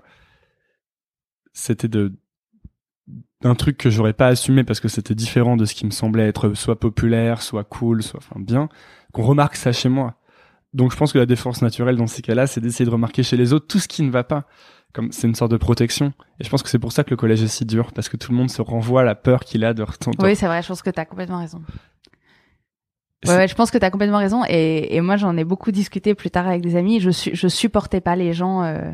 c'était de d'un truc que j'aurais pas assumé parce que c'était différent de ce qui me semblait être soit populaire, soit cool, soit enfin bien, qu'on remarque ça chez moi. Donc je pense que la défense naturelle dans ces cas-là, c'est d'essayer de remarquer chez les autres tout ce qui ne va pas. Comme c'est une sorte de protection. Et je pense que c'est pour ça que le collège est si dur, parce que tout le monde se renvoie à la peur qu'il a de retenter. Oui, c'est vrai, je pense que t'as complètement raison. Ouais, ouais, je pense que t'as complètement raison. Et, et moi, j'en ai beaucoup discuté plus tard avec des amis. Je suis, je supportais pas les gens. Euh...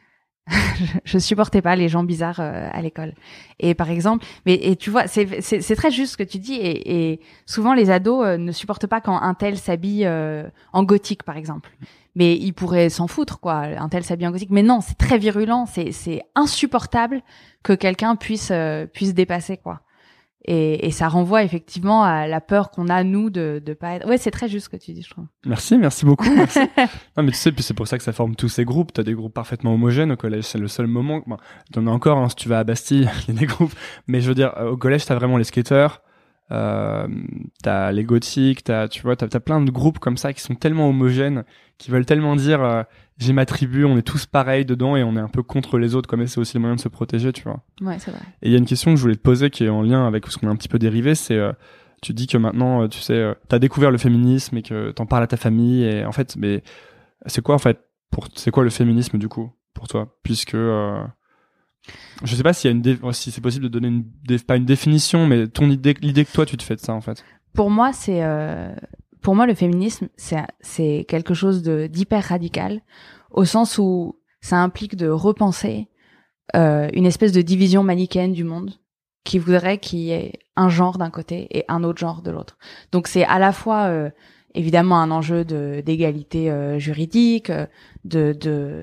je supportais pas les gens bizarres euh, à l'école. Et par exemple, mais et tu vois, c'est c'est, c'est très juste ce que tu dis. Et, et souvent les ados euh, ne supportent pas quand un tel s'habille euh, en gothique, par exemple. Mais ils pourraient s'en foutre, quoi. Un tel s'habille en gothique. Mais non, c'est très virulent. C'est c'est insupportable que quelqu'un puisse euh, puisse dépasser, quoi. Et, et ça renvoie effectivement à la peur qu'on a nous de de pas être. Ouais, c'est très juste ce que tu dis, je trouve. Merci, merci beaucoup. Merci. Non, mais tu sais, puis c'est pour ça que ça forme tous ces groupes. T'as des groupes parfaitement homogènes au collège. C'est le seul moment. Bon, t'en as encore. Hein, si tu vas à Bastille, il y a des groupes. Mais je veux dire, au collège, t'as vraiment les skateurs. Euh, t'as les gothiques. T'as, tu vois, t'as, t'as plein de groupes comme ça qui sont tellement homogènes, qui veulent tellement dire. Euh, j'ai ma tribu, on est tous pareils dedans et on est un peu contre les autres, comme c'est aussi le moyen de se protéger, tu vois. Ouais, c'est vrai. Et il y a une question que je voulais te poser qui est en lien avec ce qu'on a un petit peu dérivé, c'est euh, tu dis que maintenant, euh, tu sais, euh, t'as découvert le féminisme et que t'en parles à ta famille et en fait, mais c'est quoi en fait pour c'est quoi le féminisme du coup pour toi, puisque euh, je sais pas s'il y a une dé- si c'est possible de donner une dé- pas une définition, mais ton idée, l'idée que toi tu te fais de ça en fait. Pour moi, c'est euh... Pour moi, le féminisme, c'est, c'est quelque chose de, d'hyper radical, au sens où ça implique de repenser euh, une espèce de division manichéenne du monde qui voudrait qu'il y ait un genre d'un côté et un autre genre de l'autre. Donc c'est à la fois euh, évidemment un enjeu de, d'égalité euh, juridique, de, de,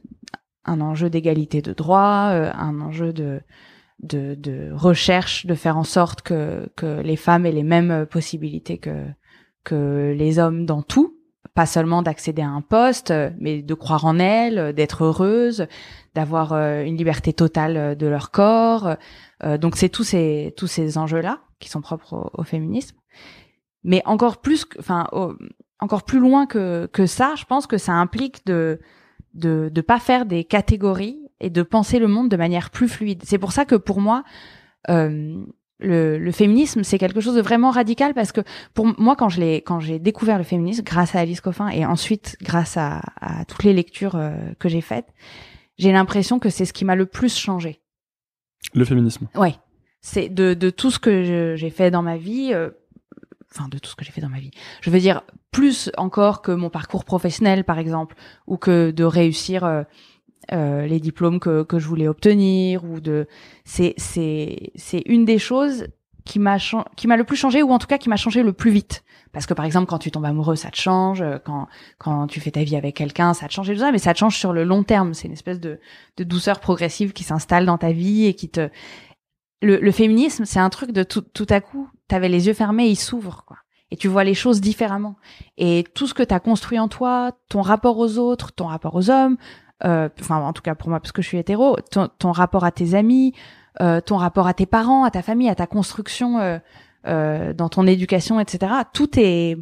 un enjeu d'égalité de droit, euh, un enjeu de, de, de recherche, de faire en sorte que, que les femmes aient les mêmes possibilités que que les hommes dans tout, pas seulement d'accéder à un poste, mais de croire en elles, d'être heureuses, d'avoir une liberté totale de leur corps. Donc c'est tous ces tous ces enjeux-là qui sont propres au, au féminisme. Mais encore plus, enfin encore plus loin que que ça, je pense que ça implique de de de pas faire des catégories et de penser le monde de manière plus fluide. C'est pour ça que pour moi euh, Le, le féminisme, c'est quelque chose de vraiment radical parce que pour moi, quand je l'ai, quand j'ai découvert le féminisme grâce à Alice Coffin et ensuite grâce à, à toutes les lectures euh, que j'ai faites, j'ai l'impression que c'est ce qui m'a le plus changé. Le féminisme. Ouais, c'est de de tout ce que je, j'ai fait dans ma vie, euh, enfin de tout ce que j'ai fait dans ma vie. Je veux dire plus encore que mon parcours professionnel, par exemple, ou que de réussir. Euh, Euh, les diplômes que que je voulais obtenir ou de c'est c'est c'est une des choses qui m'a cha- qui m'a le plus changé ou en tout cas qui m'a changé le plus vite parce que par exemple quand tu tombes amoureux ça te change, quand quand tu fais ta vie avec quelqu'un ça te change et tout ça, mais ça te change sur le long terme, c'est une espèce de de douceur progressive qui s'installe dans ta vie et qui te le le féminisme c'est un truc de tout tout à coup t'avais les yeux fermés, ils s'ouvrent quoi. Et tu vois les choses différemment et tout ce que t'as construit en toi, ton rapport aux autres, ton rapport aux hommes, Euh, enfin en tout cas pour moi parce que je suis hétéro, ton, ton rapport à tes amis, euh, ton rapport à tes parents, à ta famille, à ta construction euh, euh, dans ton éducation, et cetera. Tout est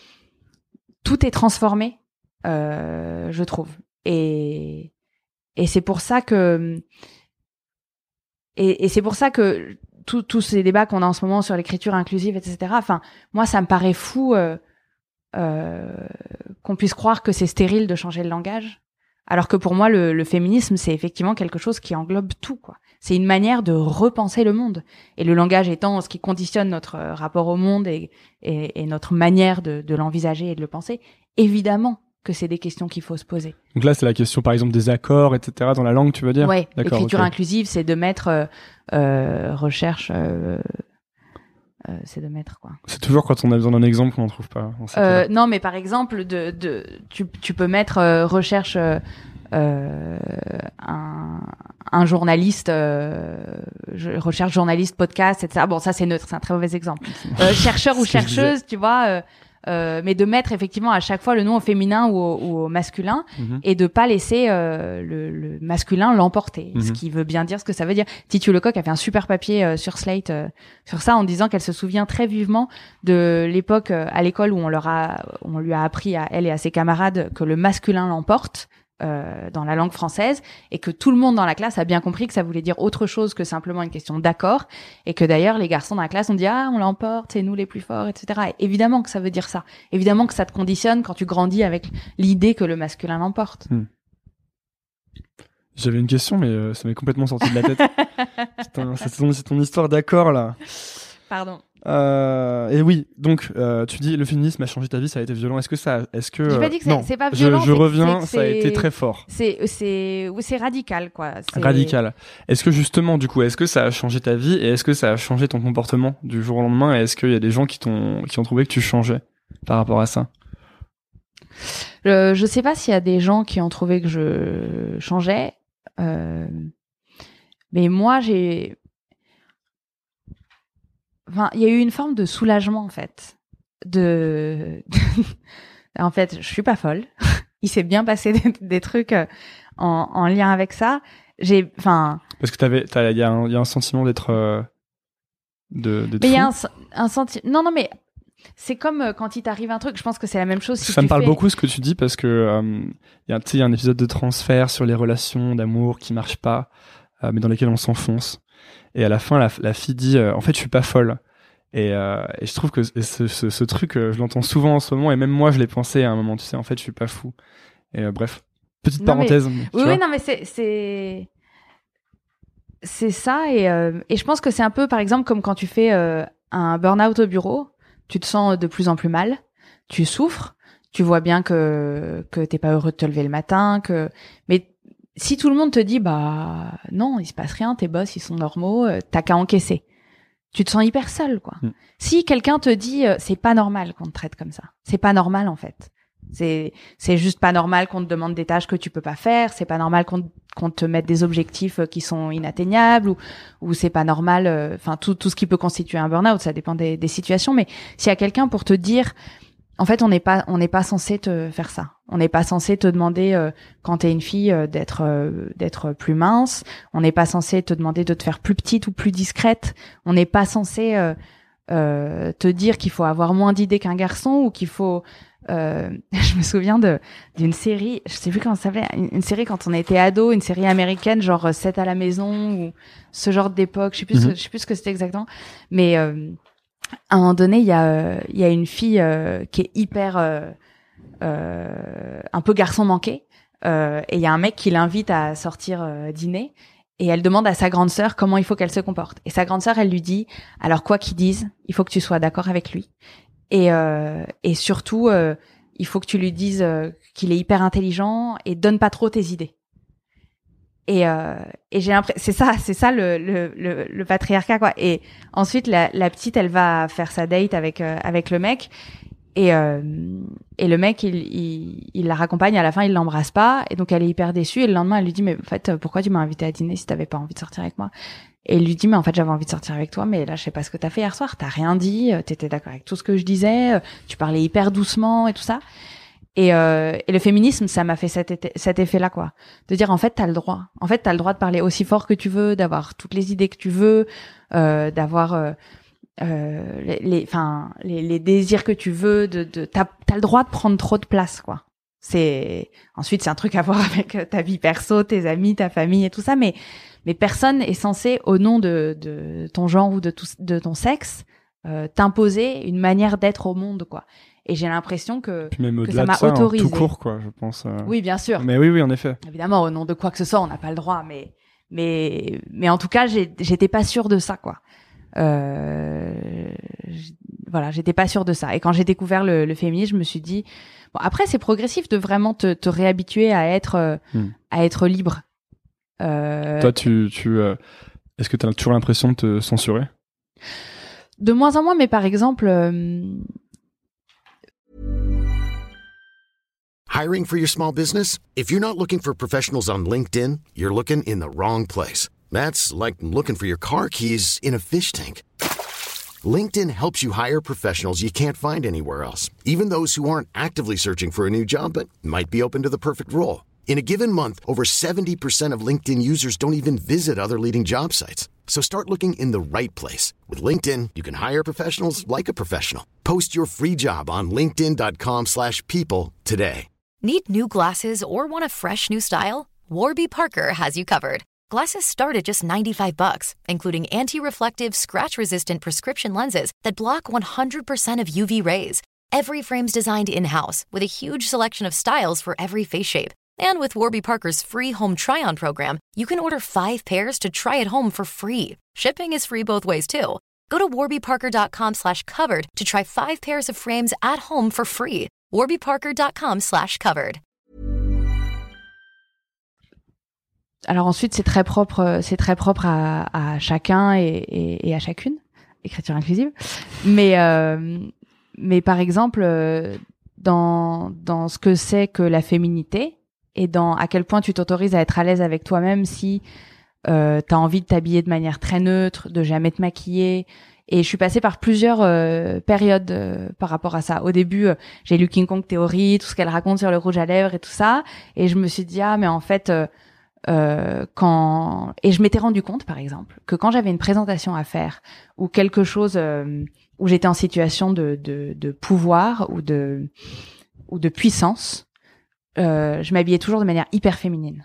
tout est transformé, euh, je trouve. Et et c'est pour ça que et, et c'est pour ça que tous tous ces débats qu'on a en ce moment sur l'écriture inclusive, et cetera. Enfin moi ça me paraît fou euh, euh, qu'on puisse croire que c'est stérile de changer le langage. Alors que pour moi, le, le féminisme, c'est effectivement quelque chose qui englobe tout, quoi. C'est une manière de repenser le monde. Et le langage étant ce qui conditionne notre rapport au monde et, et, et notre manière de, de l'envisager et de le penser, évidemment que c'est des questions qu'il faut se poser. Donc là, c'est la question, par exemple, des accords, et cetera, dans la langue, tu veux dire ? Ouais, D'accord, l'écriture okay. inclusive, c'est de mettre euh, euh, recherche... Euh, Euh, c'est de mettre quoi. C'est toujours quand on a besoin d'un exemple qu'on n'en trouve pas. Euh, non, mais par exemple, de, de, tu, tu peux mettre euh, recherche euh, euh, un, un journaliste, euh, je recherche journaliste, podcast, et cetera. Bon, ça c'est neutre, c'est un très mauvais exemple. Euh, chercheur ou chercheuse, tu vois. Euh, Euh, mais de mettre effectivement à chaque fois le nom au féminin ou au, ou au masculin mm-hmm. et de pas laisser euh, le, le masculin l'emporter, mm-hmm. ce qui veut bien dire ce que ça veut dire. Titiou Lecoq a fait un super papier euh, sur Slate euh, sur ça en disant qu'elle se souvient très vivement de l'époque euh, à l'école où on leur a, on lui a appris à elle et à ses camarades que le masculin l'emporte euh, dans la langue française et que tout le monde dans la classe a bien compris que ça voulait dire autre chose que simplement une question d'accord et que d'ailleurs les garçons dans la classe ont dit ah on l'emporte, c'est nous les plus forts, et cetera. Et évidemment que ça veut dire ça. Évidemment que ça te conditionne quand tu grandis avec l'idée que le masculin l'emporte. Hmm. J'avais une question mais euh, ça m'est complètement sorti de la tête. Putain, c'est ton, c'est ton histoire d'accord là. Pardon. Euh, et oui, donc euh, tu dis le féminisme a changé ta vie, ça a été violent. Est-ce que ça, est-ce que j'ai pas dit que c'est, non, c'est pas violent. Je, je c'est, reviens, c'est, ça a été très fort. C'est c'est c'est radical quoi. C'est... Radical. Est-ce que justement du coup, est-ce que ça a changé ta vie et est-ce que ça a changé ton comportement du jour au lendemain et est-ce qu'il y a des gens qui t'ont qui ont trouvé que tu changeais par rapport à ça? Euh, je sais pas s'il y a des gens qui ont trouvé que je changeais, euh... mais moi j'ai. Enfin, il y a eu une forme de soulagement en fait. De, en fait, je suis pas folle. Il s'est bien passé des, des trucs en, en lien avec ça. J'ai, enfin. Parce que t'avais, il y a un, il y a un sentiment d'être, euh, de, d'être. Mais il y a un, un sentiment. Non, non, mais c'est comme quand il t'arrive un truc. Je pense que c'est la même chose. Si ça tu me parle fais... beaucoup ce que tu dis parce que euh, il y a, tu sais, il y a un épisode de Transfert sur les relations d'amour qui marchent pas, euh, mais dans lesquelles on s'enfonce. Et à la fin, la, la fille dit euh, en fait, je suis pas folle. Et, euh, et je trouve que ce, ce, ce truc, euh, je l'entends souvent en ce moment, et même moi, je l'ai pensé à un moment. Tu sais, en fait, je suis pas fou. Et euh, bref, petite non, parenthèse. Mais... Oui, oui, non, mais c'est c'est c'est ça. Et euh, et je pense que c'est un peu, par exemple, comme quand tu fais euh, un burn-out au bureau, tu te sens de plus en plus mal, tu souffres, tu vois bien que que t'es pas heureux de te lever le matin, que mais si tout le monde te dit bah non, il se passe rien, tes boss ils sont normaux, euh, t'as qu'à encaisser. Tu te sens hyper seul, quoi. Mm. Si quelqu'un te dit euh, c'est pas normal qu'on te traite comme ça, c'est pas normal en fait. C'est c'est juste pas normal qu'on te demande des tâches que tu peux pas faire, c'est pas normal qu'on qu'on te mette des objectifs qui sont inatteignables ou ou c'est pas normal enfin euh, tout tout ce qui peut constituer un burn-out, ça dépend des des situations mais s'il y a quelqu'un pour te dire en fait, on n'est pas, on n'est pas censé te faire ça. On n'est pas censé te demander euh, quand t'es une fille euh, d'être, euh, d'être plus mince. On n'est pas censé te demander de te faire plus petite ou plus discrète. On n'est pas censé euh, euh, te dire qu'il faut avoir moins d'idées qu'un garçon ou qu'il faut. Euh, je me souviens de d'une série, je sais plus comment ça s'appelait, une, une série quand on était ado, une série américaine genre sept à la maison ou ce genre d'époque. Je sais plus, mm-hmm. ce, je sais plus ce que c'était exactement, mais euh, à un moment donné, il y a, euh, il y a une fille euh, qui est hyper, euh, euh, un peu garçon manqué, euh, et il y a un mec qui l'invite à sortir euh, dîner, et elle demande à sa grande sœur comment il faut qu'elle se comporte. Et sa grande sœur, elle lui dit, alors quoi qu'ils disent, il faut que tu sois d'accord avec lui, et euh, et surtout, euh, il faut que tu lui dises euh, qu'il est hyper intelligent et donne pas trop tes idées. Et, euh, et j'ai l'impression, c'est ça, c'est ça le, le, le, le patriarcat, quoi. Et ensuite, la, la petite, elle va faire sa date avec, euh, avec le mec. Et, euh, et le mec, il, il, il la raccompagne. À la fin, il l'embrasse pas. Et donc, elle est hyper déçue. Et le lendemain, elle lui dit, mais en fait, pourquoi tu m'as invité à dîner si t'avais pas envie de sortir avec moi? Et il lui dit, mais en fait, j'avais envie de sortir avec toi, mais là, je sais pas ce que t'as fait hier soir. T'as rien dit. T'étais d'accord avec tout ce que je disais. Tu parlais hyper doucement et tout ça. Et, euh, et le féminisme, ça m'a fait cet, été, cet effet-là, quoi. De dire, en fait, t'as le droit. En fait, t'as le droit de parler aussi fort que tu veux, d'avoir toutes les idées que tu veux, euh, d'avoir euh, euh, les, les, enfin, les, les désirs que tu veux. De, de, t'as, t'as le droit de prendre trop de place, quoi. C'est ensuite, c'est un truc à voir avec ta vie perso, tes amis, ta famille et tout ça, mais mais personne est censé, au nom de, de ton genre ou de, tout, de ton sexe, euh, t'imposer une manière d'être au monde, quoi. Et j'ai l'impression que, que ça m'a ça, autorisé. Hein, tout court, quoi, je pense. Euh... Oui, bien sûr. Mais oui, oui, en effet. Évidemment, au nom de quoi que ce soit, on n'a pas le droit, mais, mais, mais en tout cas, j'ai, j'étais pas sûre de ça, quoi. Euh, voilà, j'étais pas sûre de ça. Et quand j'ai découvert le, le féminisme, je me suis dit, bon, après, c'est progressif de vraiment te, te réhabituer à être, euh, hmm. à être libre. Euh... Toi, tu, tu, euh, est-ce que tu as toujours l'impression de te censurer? De moins en moins, mais par exemple. Euh... Hiring for your small business? If you're not looking for professionals on LinkedIn, you're looking in the wrong place. That's like looking for your car keys in a fish tank. LinkedIn helps you hire professionals you can't find anywhere else, even those who aren't actively searching for a new job but might be open to the perfect role. In a given month, over seventy percent of LinkedIn users don't even visit other leading job sites. So start looking in the right place. With LinkedIn, you can hire professionals like a professional. Post your free job on linkedin.com slash people today. Need new glasses or want a fresh new style? Warby Parker has you covered. Glasses start at just ninety-five bucks, including anti-reflective, scratch-resistant prescription lenses that block one hundred percent of U V rays. Every frame's designed in-house with a huge selection of styles for every face shape. And with Warby Parker's free home try-on program, you can order five pairs to try at home for free. Shipping is free both ways, too. Go to warbyparker.com slash covered to try five pairs of frames at home for free. warbyparker.com slash covered. Alors ensuite, c'est très propre, c'est très propre à, à chacun et, et, et à chacune. Écriture inclusive. Mais, euh, mais par exemple, dans, dans ce que c'est que la féminité, et dans à quel point tu t'autorises à être à l'aise avec toi-même si euh, t'as envie de t'habiller de manière très neutre, de jamais te maquiller. Et je suis passée par plusieurs euh, périodes euh, par rapport à ça. Au début, euh, j'ai lu King Kong Theory, tout ce qu'elle raconte sur le rouge à lèvres et tout ça, et je me suis dit ah mais en fait euh, euh, quand et je m'étais rendu compte par exemple que quand j'avais une présentation à faire ou quelque chose euh, où j'étais en situation de, de de pouvoir ou de ou de puissance. Euh, je m'habillais toujours de manière hyper féminine,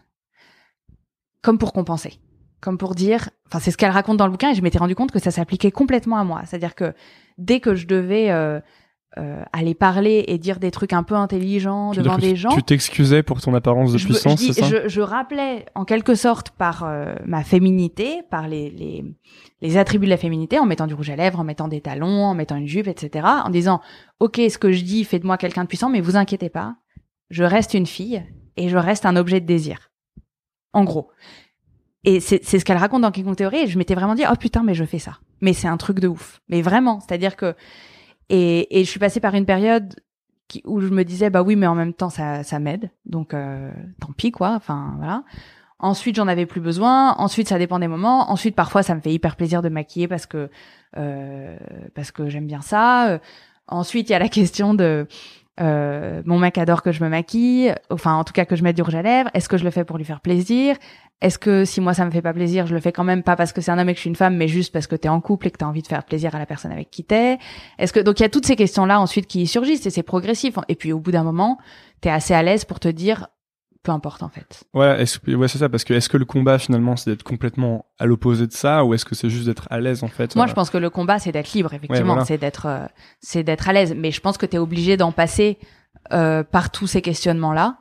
comme pour compenser, comme pour dire, enfin c'est ce qu'elle raconte dans le bouquin et je m'étais rendu compte que ça s'appliquait complètement à moi, c'est-à-dire que dès que je devais euh, euh, aller parler et dire des trucs un peu intelligents tu devant des gens, tu t'excusais pour ton apparence de je, puissance, je, dis, c'est ça? je, je rappelais en quelque sorte par euh, ma féminité, par les, les les attributs de la féminité, en mettant du rouge à lèvres, en mettant des talons, en mettant une jupe, et cetera, en disant ok ce que je dis fait de moi quelqu'un de puissant, mais vous inquiétez pas. Je reste une fille et je reste un objet de désir. En gros. Et c'est, c'est ce qu'elle raconte dans King Kong Theory et je m'étais vraiment dit, oh putain, mais je fais ça. Mais c'est un truc de ouf. Mais vraiment. C'est-à-dire que, et, et je suis passée par une période qui, où je me disais, bah oui, mais en même temps, ça, ça m'aide. Donc, euh, tant pis, quoi. Enfin, voilà. Ensuite, j'en avais plus besoin. Ensuite, ça dépend des moments. Ensuite, parfois, ça me fait hyper plaisir de maquiller parce que, euh, parce que j'aime bien ça. Euh, ensuite, il y a la question de, Euh, mon mec adore que je me maquille, enfin en tout cas que je mette du rouge à lèvres. Est-ce que je le fais pour lui faire plaisir? Est-ce que si moi ça me fait pas plaisir, je le fais quand même pas parce que c'est un homme et que je suis une femme, mais juste parce que t'es en couple et que t'as envie de faire plaisir à la personne avec qui t'es? Est-ce que donc il y a toutes ces questions-là ensuite qui surgissent et c'est progressif. Et puis au bout d'un moment, t'es assez à l'aise pour te dire peu importe en fait. Ouais, est-ce, ouais, c'est ça, parce que est-ce que le combat finalement c'est d'être complètement à l'opposé de ça ou est-ce que c'est juste d'être à l'aise en fait? Moi, euh... je pense que le combat c'est d'être libre effectivement, ouais, voilà. c'est d'être euh, c'est d'être à l'aise, mais je pense que t'es obligé d'en passer euh, par tous ces questionnements-là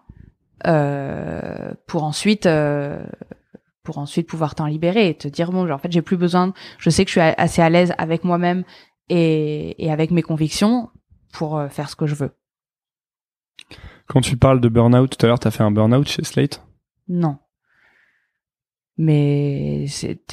euh, pour ensuite euh, pour ensuite pouvoir t'en libérer et te dire bon, genre, en fait, j'ai plus besoin, de... je sais que je suis assez à l'aise avec moi-même et et avec mes convictions pour euh, faire ce que je veux. Quand tu parles de burn-out, tout à l'heure, t'as fait un burn-out chez Slate? Non. Mais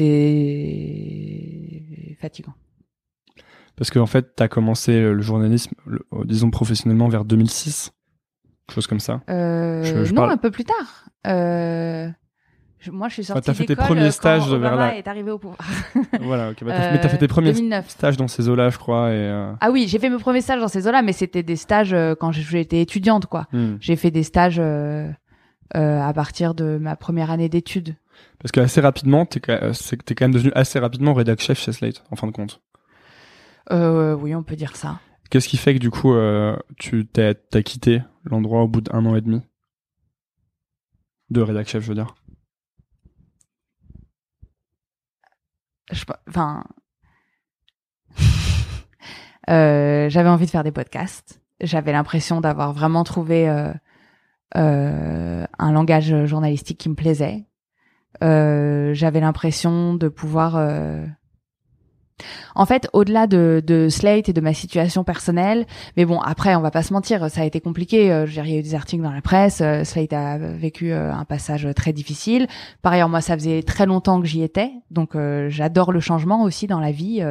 c'était fatigant. Parce qu'en fait, t'as commencé le journalisme, le, disons professionnellement, vers deux mille six, quelque chose comme ça. Euh, je, je non, parle... un peu plus tard. Euh, je, moi, je suis sortie ah, t'as fait tes d'école premiers stages quand Obama vers là. est arrivé au pouvoir. Voilà, ok. Bah, t'as, mais t'as fait tes premiers deux mille neuf stages dans ces eaux-là, je crois. Et euh... Ah oui, j'ai fait mes premiers stages dans ces eaux-là, mais c'était des stages euh, quand j'étais étudiante, quoi. Hmm. J'ai fait des stages euh, euh, à partir de ma première année d'études. Parce que assez rapidement, t'es, t'es quand même devenu assez rapidement rédac chef chez Slate, en fin de compte. Euh, oui, on peut dire ça. Qu'est-ce qui fait que du coup, euh, tu t'as, t'as quitté l'endroit au bout d'un an et demi de rédac chef, je veux dire? Je, enfin, euh, j'avais envie de faire des podcasts. J'avais l'impression d'avoir vraiment trouvé euh, euh, un langage journalistique qui me plaisait. Euh, j'avais l'impression de pouvoir... Euh... En fait, au-delà de, de Slate et de ma situation personnelle, mais bon, après, on va pas se mentir, ça a été compliqué. Euh, il y a eu des articles dans la presse. Euh, Slate a vécu euh, un passage très difficile. Par ailleurs, moi, ça faisait très longtemps que j'y étais, donc euh, j'adore le changement aussi dans la vie. Euh,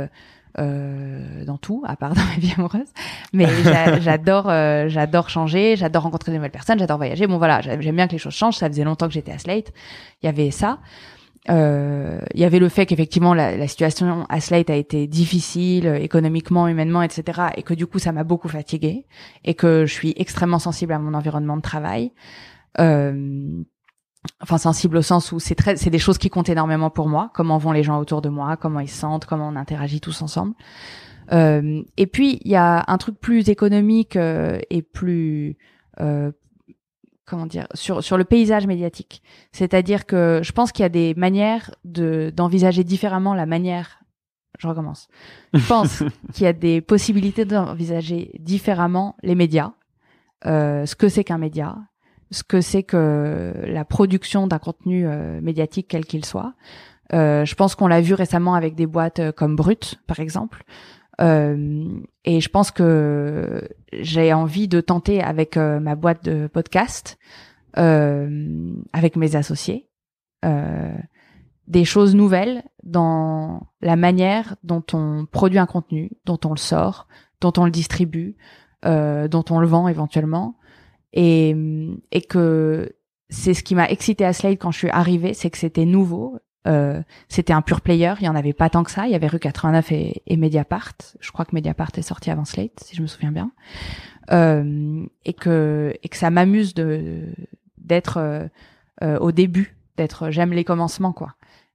euh, dans tout, à part dans ma vie amoureuse. Mais j'a, j'adore, euh, j'adore changer, j'adore rencontrer de nouvelles personnes, j'adore voyager. Bon voilà, j'aime bien que les choses changent. Ça faisait longtemps que j'étais à Slate. Il y avait ça. Euh, il y avait le fait qu'effectivement la, la situation à Slate a été difficile euh, économiquement, humainement, et cetera. Et que du coup ça m'a beaucoup fatiguée et que je suis extrêmement sensible à mon environnement de travail. Euh, enfin sensible au sens où c'est très, c'est des choses qui comptent énormément pour moi. Comment vont les gens autour de moi, comment ils se sentent, comment on interagit tous ensemble. Euh, et puis il y a un truc plus économique euh, et plus euh, comment dire, sur sur le paysage médiatique. C'est-à-dire que je pense qu'il y a des manières de d'envisager différemment la manière. Je recommence. Je pense qu'il y a des possibilités d'envisager différemment les médias, euh, ce que c'est qu'un média, ce que c'est que la production d'un contenu euh, médiatique quel qu'il soit. Euh, je pense qu'on l'a vu récemment avec des boîtes comme Brut, par exemple. Euh, et je pense que j'ai envie de tenter avec euh, ma boîte de podcast, euh, avec mes associés, euh, des choses nouvelles dans la manière dont on produit un contenu, dont on le sort, dont on le distribue, euh, dont on le vend éventuellement. Et, et que c'est ce qui m'a excitée à Slate quand je suis arrivée, c'est que c'était nouveau. Euh, c'était un pure player, il y en avait pas tant que ça. Il y avait Rue quatre-vingt-neuf et, et Mediapart. Je crois que Mediapart est sorti avant Slate, si je me souviens bien. Euh, et que et que ça m'amuse de d'être euh, euh, au début, d'être j'aime les commencements quoi.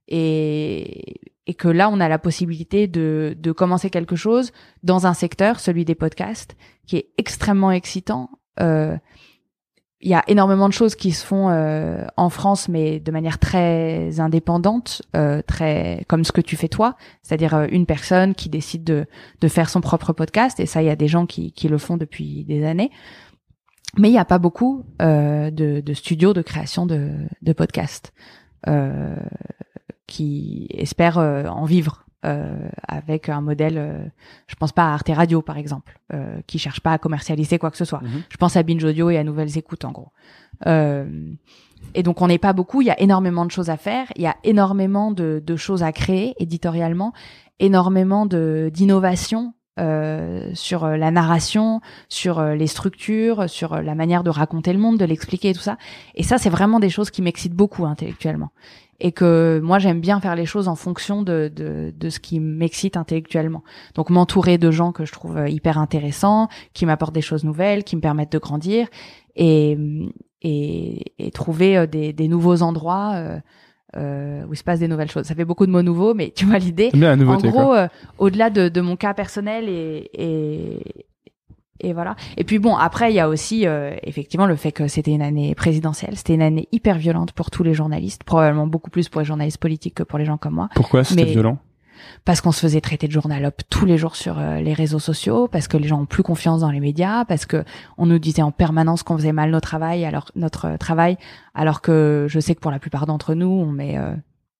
Et et que là on a la possibilité de de commencer quelque chose dans un secteur, celui des podcasts, qui est extrêmement excitant. Euh, Il y a énormément de choses qui se font euh, en France, mais de manière très indépendante, euh, très comme ce que tu fais toi, c'est-à-dire euh, une personne qui décide de de faire son propre podcast. Et ça, il y a des gens qui qui le font depuis des années. Mais il y a pas beaucoup euh, de de studios de création de de podcasts euh, qui espèrent euh, en vivre. Euh, avec un modèle, euh, je pense pas à Arte Radio par exemple, euh, qui cherche pas à commercialiser quoi que ce soit. Mmh. Je pense à Binge Audio et à Nouvelles Écoutes en gros. Euh, et donc on n'est pas beaucoup, il y a énormément de choses à faire, il y a énormément de, de choses à créer éditorialement, énormément de d'innovation euh, sur la narration, sur les structures, sur la manière de raconter le monde, de l'expliquer et tout ça. Et ça c'est vraiment des choses qui m'excitent beaucoup intellectuellement. Et que moi j'aime bien faire les choses en fonction de de de ce qui m'excite intellectuellement. Donc m'entourer de gens que je trouve hyper intéressants, qui m'apportent des choses nouvelles, qui me permettent de grandir et et, et trouver des des nouveaux endroits euh, euh, où il se passe des nouvelles choses. Ça fait beaucoup de mots nouveaux, mais tu vois l'idée. Bien, nouveauté, en gros, euh, au-delà de de mon cas personnel et et Et voilà. Et puis bon, après, il y a aussi euh, effectivement le fait que c'était une année présidentielle. C'était une année hyper violente pour tous les journalistes, probablement beaucoup plus pour les journalistes politiques que pour les gens comme moi. Pourquoi c'était Mais violent ? Parce qu'on se faisait traiter de journalope tous les jours sur euh, les réseaux sociaux, parce que les gens ont plus confiance dans les médias, parce que on nous disait en permanence qu'on faisait mal notre travail, alors notre euh, travail, alors que je sais que pour la plupart d'entre nous, on met euh,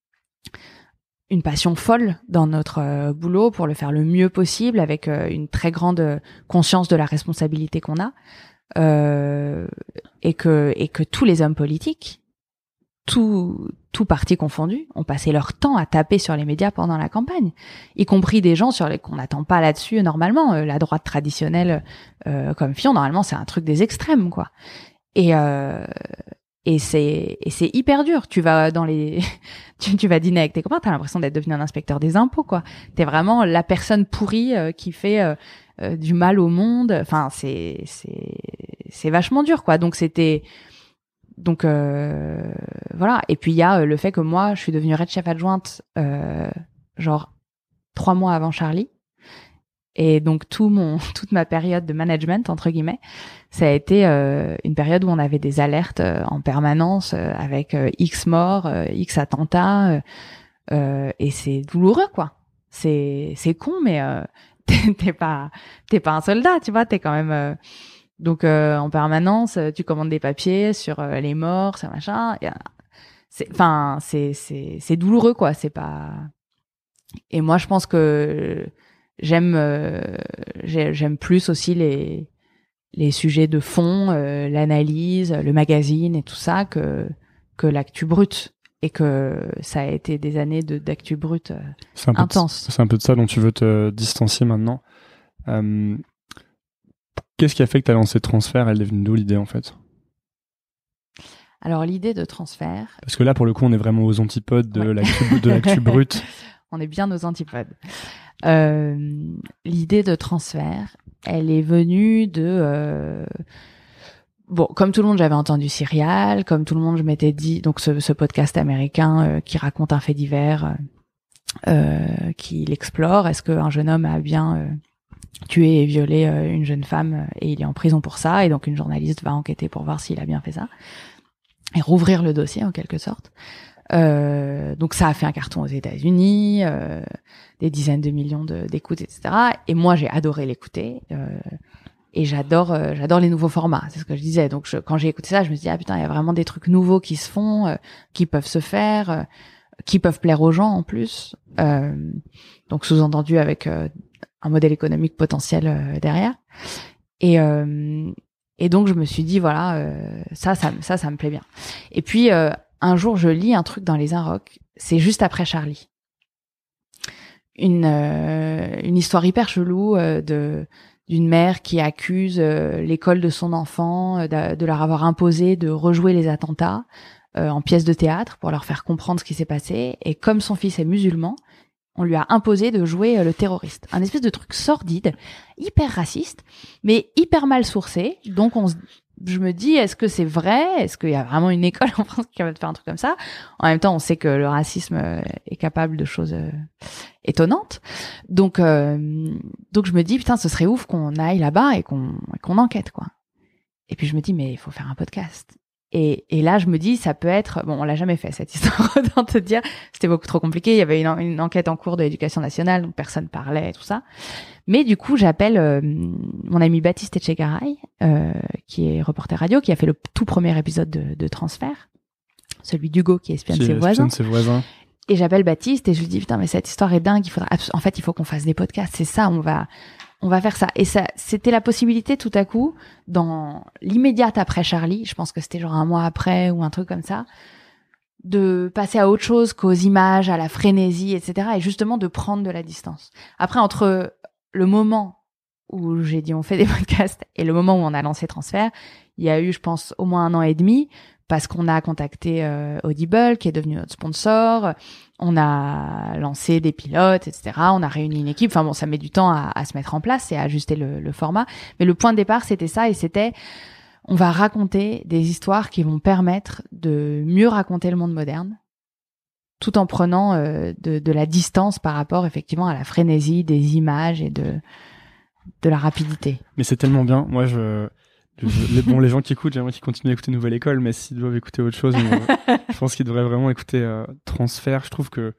une passion folle dans notre euh, boulot pour le faire le mieux possible avec euh, une très grande euh, conscience de la responsabilité qu'on a euh, et que et que tous les hommes politiques, tout tout partis confondus, ont passé leur temps à taper sur les médias pendant la campagne, y compris des gens sur les qu'on n'attend pas là-dessus normalement. Euh, la droite traditionnelle euh, comme Fillon, normalement c'est un truc des extrêmes quoi. Et euh, Et c'est et c'est hyper dur. Tu vas dans les tu, tu vas dîner avec tes copains, t'as l'impression d'être devenu un inspecteur des impôts quoi. T'es vraiment la personne pourrie euh, qui fait euh, euh, du mal au monde. Enfin c'est c'est c'est vachement dur quoi. Donc c'était donc euh, voilà. Et puis il y a euh, le fait que moi je suis devenue Red Chef adjointe euh, genre trois mois avant Charlie. Et donc tout mon toute ma période de management entre guillemets, ça a été euh, une période où on avait des alertes euh, en permanence euh, avec euh, X morts, euh, X attentats euh, euh, et c'est douloureux quoi. C'est c'est con mais euh, t'es, t'es pas t'es pas un soldat, tu vois, t'es quand même euh, donc euh, en permanence tu commandes des papiers sur euh, les morts, ça machin. Et, euh, c'est enfin c'est c'est c'est douloureux quoi, c'est pas. Et moi je pense que J'aime euh, j'aime plus aussi les les sujets de fond, euh, l'analyse, le magazine et tout ça que que l'actu brute. et que ça a été des années de d'actu brute euh, c'est un peu intense. De, c'est un peu de ça dont tu veux te distancier maintenant. Euh, qu'est-ce qui a fait que tu as lancé Transfert? Elle est venue d'où l'idée en fait? Alors l'idée de Transfert... Parce que là pour le coup on est vraiment aux antipodes de ouais. l'actu, de l'actu brute. On est bien aux antipodes. Euh, l'idée de Transfert, elle est venue de... Euh, bon, comme tout le monde, j'avais entendu Serial, comme tout le monde, je m'étais dit... Donc ce, ce podcast américain euh, qui raconte un fait divers, euh, qui l'explore. Est-ce qu'un jeune homme a bien euh, tué et violé euh, une jeune femme et il est en prison pour ça? Et donc une journaliste va enquêter pour voir s'il a bien fait ça. Et rouvrir le dossier en quelque sorte. Euh, donc ça a fait un carton aux États-Unis, euh, des dizaines de millions de, d'écoutes, et cetera. Et moi j'ai adoré l'écouter euh, et j'adore, euh, j'adore les nouveaux formats. C'est ce que je disais. Donc je, quand j'ai écouté ça, je me suis dit ah putain il y a vraiment des trucs nouveaux qui se font, euh, qui peuvent se faire, euh, qui peuvent plaire aux gens en plus. Euh, donc sous-entendu avec euh, un modèle économique potentiel euh, derrière. Et euh, et donc je me suis dit voilà euh, ça ça ça ça me plaît bien. Et puis euh, un jour, je lis un truc dans les Inrocks, c'est juste après Charlie. Une, euh, une histoire hyper chelou euh, de, d'une mère qui accuse euh, l'école de son enfant euh, de, de leur avoir imposé de rejouer les attentats euh, en pièces de théâtre pour leur faire comprendre ce qui s'est passé. Et comme son fils est musulman, on lui a imposé de jouer euh, le terroriste. Un espèce de truc sordide, hyper raciste, mais hyper mal sourcé. Donc on se je me dis, est-ce que c'est vrai? Est-ce qu'il y a vraiment une école en France qui va faire un truc comme ça? En même temps, on sait que le racisme est capable de choses euh, étonnantes. Donc, euh, donc je me dis, putain, ce serait ouf qu'on aille là-bas et qu'on, qu'on enquête, quoi. Et puis je me dis, mais il faut faire un podcast. Et, et là, je me dis, ça peut être... Bon, on l'a jamais fait, cette histoire, autant te dire. C'était beaucoup trop compliqué. Il y avait une, une enquête en cours de l'éducation nationale, donc personne parlait et tout ça. Mais du coup, j'appelle euh, mon ami Baptiste Etchegaray, euh, qui est reporter radio, qui a fait le tout premier épisode de, de Transfert, celui d'Hugo qui espionne ses voisins. ses voisins. Et j'appelle Baptiste et je lui dis, putain, mais cette histoire est dingue. Il faudra, en fait, il faut qu'on fasse des podcasts. C'est ça, on va... On va faire ça. Et ça, c'était la possibilité tout à coup, dans l'immédiate après Charlie, je pense que c'était genre un mois après ou un truc comme ça, de passer à autre chose qu'aux images, à la frénésie, et cetera. Et justement de prendre de la distance. Après, entre le moment où j'ai dit on fait des podcasts et le moment où on a lancé Transfert, il y a eu, je pense, au moins un an et demi, parce qu'on a contacté euh, Audible, qui est devenu notre sponsor. On a lancé des pilotes, et cetera. On a réuni une équipe. Enfin bon, ça met du temps à, à se mettre en place et à ajuster le, le format. Mais le point de départ, c'était ça, et c'était on va raconter des histoires qui vont permettre de mieux raconter le monde moderne, tout en prenant euh, de, de la distance par rapport effectivement à la frénésie des images et de de la rapidité. Mais c'est tellement bien. Moi, je les, bon, les gens qui écoutent, j'aimerais qu'ils continuent à écouter Nouvelle École, mais s'ils doivent écouter autre chose, euh, je pense qu'ils devraient vraiment écouter euh, Transfert. Je trouve que,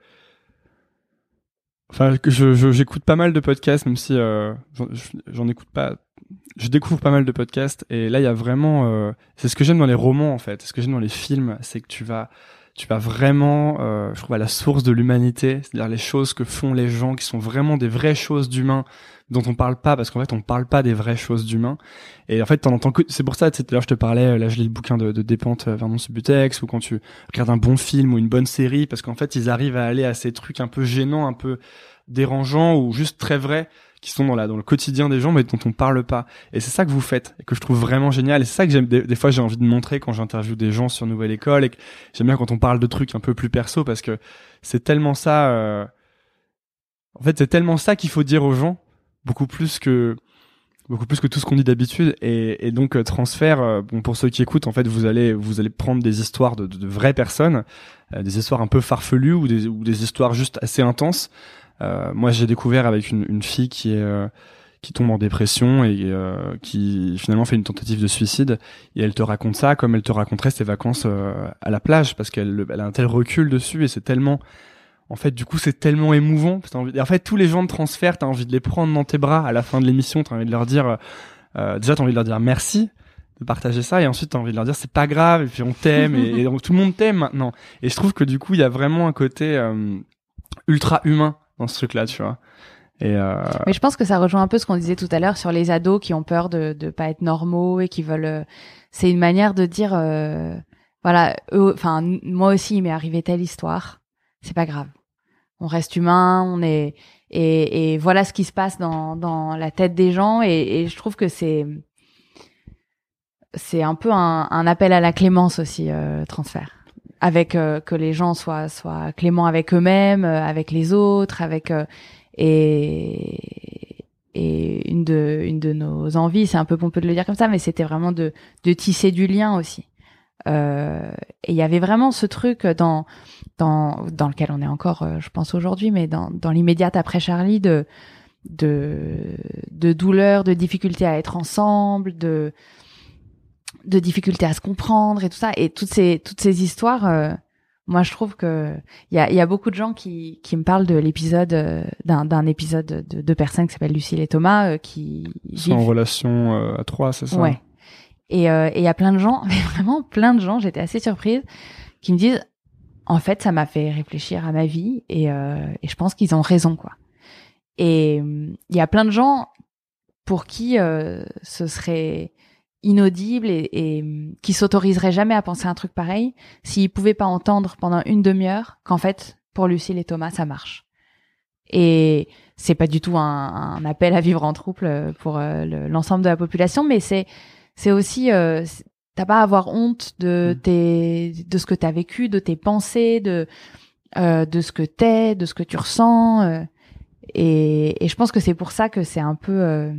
enfin, que je, je j'écoute pas mal de podcasts, même si euh, j'en, j'en écoute pas. Je découvre pas mal de podcasts, et là, il y a vraiment, euh, c'est ce que j'aime dans les romans en fait, ce que j'aime dans les films, c'est que tu vas, tu vas vraiment, euh, je trouve, à la source de l'humanité, c'est-à-dire les choses que font les gens, qui sont vraiment des vraies choses d'humains, dont on parle pas, parce qu'en fait on parle pas des vraies choses d'humains. Et en fait t'en entends que, c'est pour ça, tout à l'heure je te parlais, là je lis le bouquin de, de Despentes Vernon Subutex, ou quand tu regardes un bon film ou une bonne série, parce qu'en fait ils arrivent à aller à ces trucs un peu gênants, un peu dérangeants, ou juste très vrais, qui sont dans la, dans le quotidien des gens, mais dont on parle pas. Et c'est ça que vous faites, et que je trouve vraiment génial. Et c'est ça que j'aime, des, des fois j'ai envie de montrer quand j'interviewe des gens sur Nouvelle École, et que j'aime bien quand on parle de trucs un peu plus perso, parce que c'est tellement ça, euh... en fait c'est tellement ça qu'il faut dire aux gens, beaucoup plus que beaucoup plus que tout ce qu'on dit d'habitude. Et, et donc euh, Transfert, euh, bon, pour ceux qui écoutent, en fait vous allez vous allez prendre des histoires de, de, de vraies personnes, euh, des histoires un peu farfelues, ou des ou des histoires juste assez intenses. Euh, moi j'ai découvert avec une, une fille qui est euh, qui tombe en dépression et euh, qui finalement fait une tentative de suicide, et elle te raconte ça comme elle te raconterait ses vacances euh, à la plage, parce qu'elle elle a un tel recul dessus, et c'est tellement, en fait, du coup, c'est tellement émouvant. T'as envie... En fait, tous les gens de Transfert, t'as envie de les prendre dans tes bras à la fin de l'émission. T'as envie de leur dire, euh, déjà, t'as envie de leur dire merci de partager ça, et ensuite t'as envie de leur dire c'est pas grave, et puis on t'aime, et, et donc, tout le monde t'aime maintenant. Et je trouve que du coup, il y a vraiment un côté euh, ultra humain dans ce truc-là, tu vois. Et euh... Mais je pense que ça rejoint un peu ce qu'on disait tout à l'heure sur les ados qui ont peur de de pas être normaux et qui veulent. Euh... C'est une manière de dire. Euh... voilà, enfin moi aussi il m'est arrivé telle histoire, c'est pas grave. On reste humain, on est et, et voilà ce qui se passe dans dans la tête des gens et, et je trouve que c'est c'est un peu un, un appel à la clémence aussi, euh, transfert. Avec euh, que les gens soient soient cléments avec eux-mêmes, euh, avec les autres, avec euh, et et une de une de nos envies, c'est un peu pompeux de le dire comme ça, mais c'était vraiment de de tisser du lien aussi. Euh, et il y avait vraiment ce truc dans dans dans lequel on est encore, euh, je pense aujourd'hui, mais dans dans l'immédiate après Charlie de de de douleur, de difficulté à être ensemble, de de difficulté à se comprendre et tout ça, et toutes ces toutes ces histoires, euh, moi je trouve que il y a il y a beaucoup de gens qui qui me parlent de l'épisode euh, d'un d'un épisode de deux personnes qui s'appellent Lucille et Thomas euh, qui sont en relation euh, à trois, c'est ça? Ouais. Et euh, et il y a plein de gens, mais vraiment plein de gens, j'étais assez surprise, qui me disent en fait ça m'a fait réfléchir à ma vie et euh, et je pense qu'ils ont raison quoi. Et il y a plein de gens pour qui euh, ce serait inaudible et, et qui s'autoriserait jamais à penser un truc pareil s'ils pouvaient pas entendre pendant une demi-heure qu'en fait pour Lucille et Thomas ça marche. Et c'est pas du tout un, un appel à vivre en trouble pour euh, le, l'ensemble de la population, mais c'est c'est aussi euh, t'as pas à avoir honte de tes de ce que t'as vécu, de tes pensées, de euh, de ce que t'es, de ce que tu ressens euh, et, et je pense que c'est pour ça que c'est un peu euh,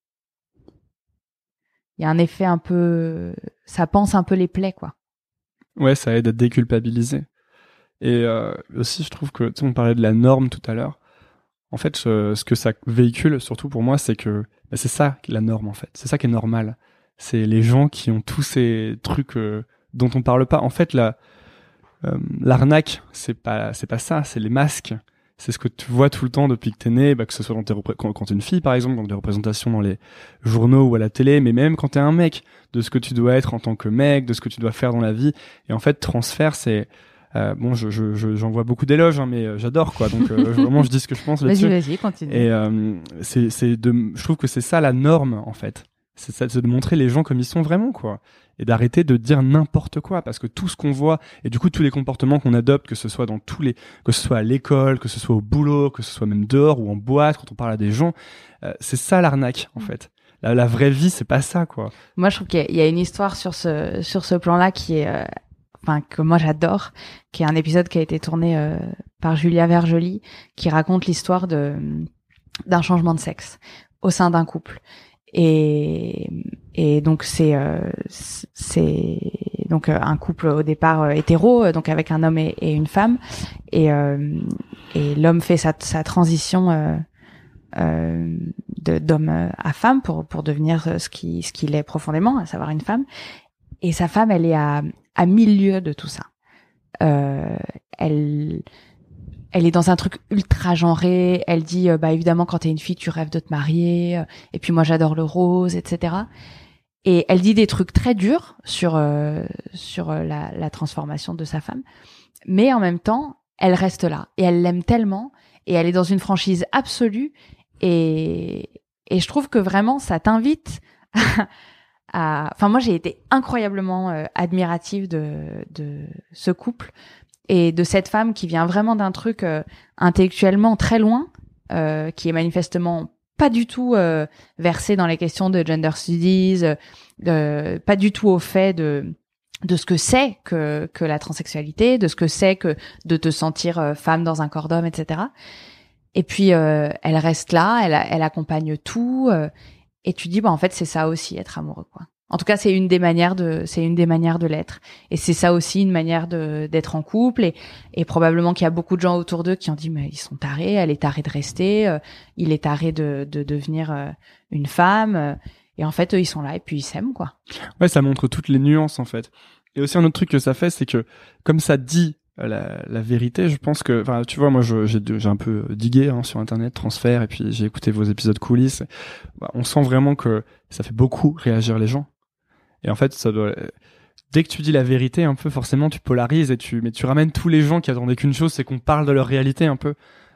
il y a un effet un peu, ça pense un peu les plaies, quoi. Ouais, ça aide à déculpabiliser. Et euh, aussi, je trouve que, tu sais, on parlait de la norme tout à l'heure. En fait, ce, ce que ça véhicule, surtout pour moi, c'est que bah, c'est ça la norme, en fait. C'est ça qui est normal. C'est les gens qui ont tous ces trucs euh, dont on parle pas. En fait, la, euh, l'arnaque, c'est pas, c'est pas ça, c'est les masques. C'est ce que tu vois tout le temps depuis que t'es né, bah, que ce soit dans tes repré- quand, quand t'es une fille par exemple, donc des représentations dans les journaux ou à la télé, mais même quand t'es un mec, de ce que tu dois être en tant que mec, de ce que tu dois faire dans la vie. Et en fait, transfert, c'est euh, bon, je, je, je, j'en vois beaucoup d'éloges, hein, mais euh, j'adore quoi. Donc euh, vraiment, je dis ce que je pense là-dessus. Vas-y, vas-y, continue. Et euh, c'est, c'est de, je trouve que c'est ça la norme en fait. C'est ça, c'est de montrer les gens comme ils sont vraiment quoi. Et d'arrêter de dire n'importe quoi, parce que tout ce qu'on voit, et du coup tous les comportements qu'on adopte, que ce soit dans tous les, que ce soit à l'école, que ce soit au boulot, que ce soit même dehors ou en boîte, quand on parle à des gens, euh, c'est ça l'arnaque en fait. La, la vraie vie, c'est pas ça quoi. Moi, je trouve qu'il y a, il y a une histoire sur ce sur ce plan-là qui est, euh, enfin que moi j'adore, qui est un épisode qui a été tourné euh, par Julia Vergely, qui raconte l'histoire de d'un changement de sexe au sein d'un couple. Et, et donc c'est euh, c'est donc euh, un couple au départ euh, hétéro, euh, donc avec un homme et, et une femme, et euh, et l'homme fait sa sa transition euh, euh, de d'homme à femme pour pour devenir ce qui ce qu'il est profondément, à savoir une femme. Et sa femme, elle est à à milieu de tout ça. Euh, elle Elle est dans un truc ultra genré. Elle dit, euh, bah évidemment, quand t'es une fille, tu rêves de te marier. Euh, et puis moi, j'adore le rose, et cetera. Et elle dit des trucs très durs sur euh, sur la, la transformation de sa femme. Mais en même temps, elle reste là et elle l'aime tellement et elle est dans une franchise absolue. Et et je trouve que vraiment, ça t'invite à, à... Enfin, moi, j'ai été incroyablement euh, admirative de de ce couple. Et de cette femme qui vient vraiment d'un truc euh, intellectuellement très loin, euh, qui est manifestement pas du tout euh, versée dans les questions de gender studies, euh, pas du tout au fait de de ce que c'est que que la transsexualité, de ce que c'est que de te sentir euh, femme dans un corps d'homme, et cetera. Et puis euh, elle reste là, elle elle accompagne tout, euh, et tu dis bah en fait c'est ça aussi être amoureux quoi. En tout cas, c'est une des manières de, c'est une des manières de l'être. Et c'est ça aussi une manière de, d'être en couple. Et, et probablement qu'il y a beaucoup de gens autour d'eux qui ont dit, mais ils sont tarés, elle est tarée de rester, euh, il est taré de, de devenir euh, une femme. Euh, et en fait, eux, ils sont là et puis ils s'aiment, quoi. Ouais, ça montre toutes les nuances, en fait. Et aussi, un autre truc que ça fait, c'est que, comme ça dit la, la vérité, je pense que, enfin, tu vois, moi, je, j'ai, j'ai un peu digué hein, sur Internet, transfert, et puis j'ai écouté vos épisodes coulisses. Bah, on sent vraiment que ça fait beaucoup réagir les gens. Et en fait, ça doit... dès que tu dis la vérité, un peu, forcément, tu polarises et tu, mais tu ramènes tous les gens qui attendaient qu'une chose, c'est qu'on parle de leur réalité un peu.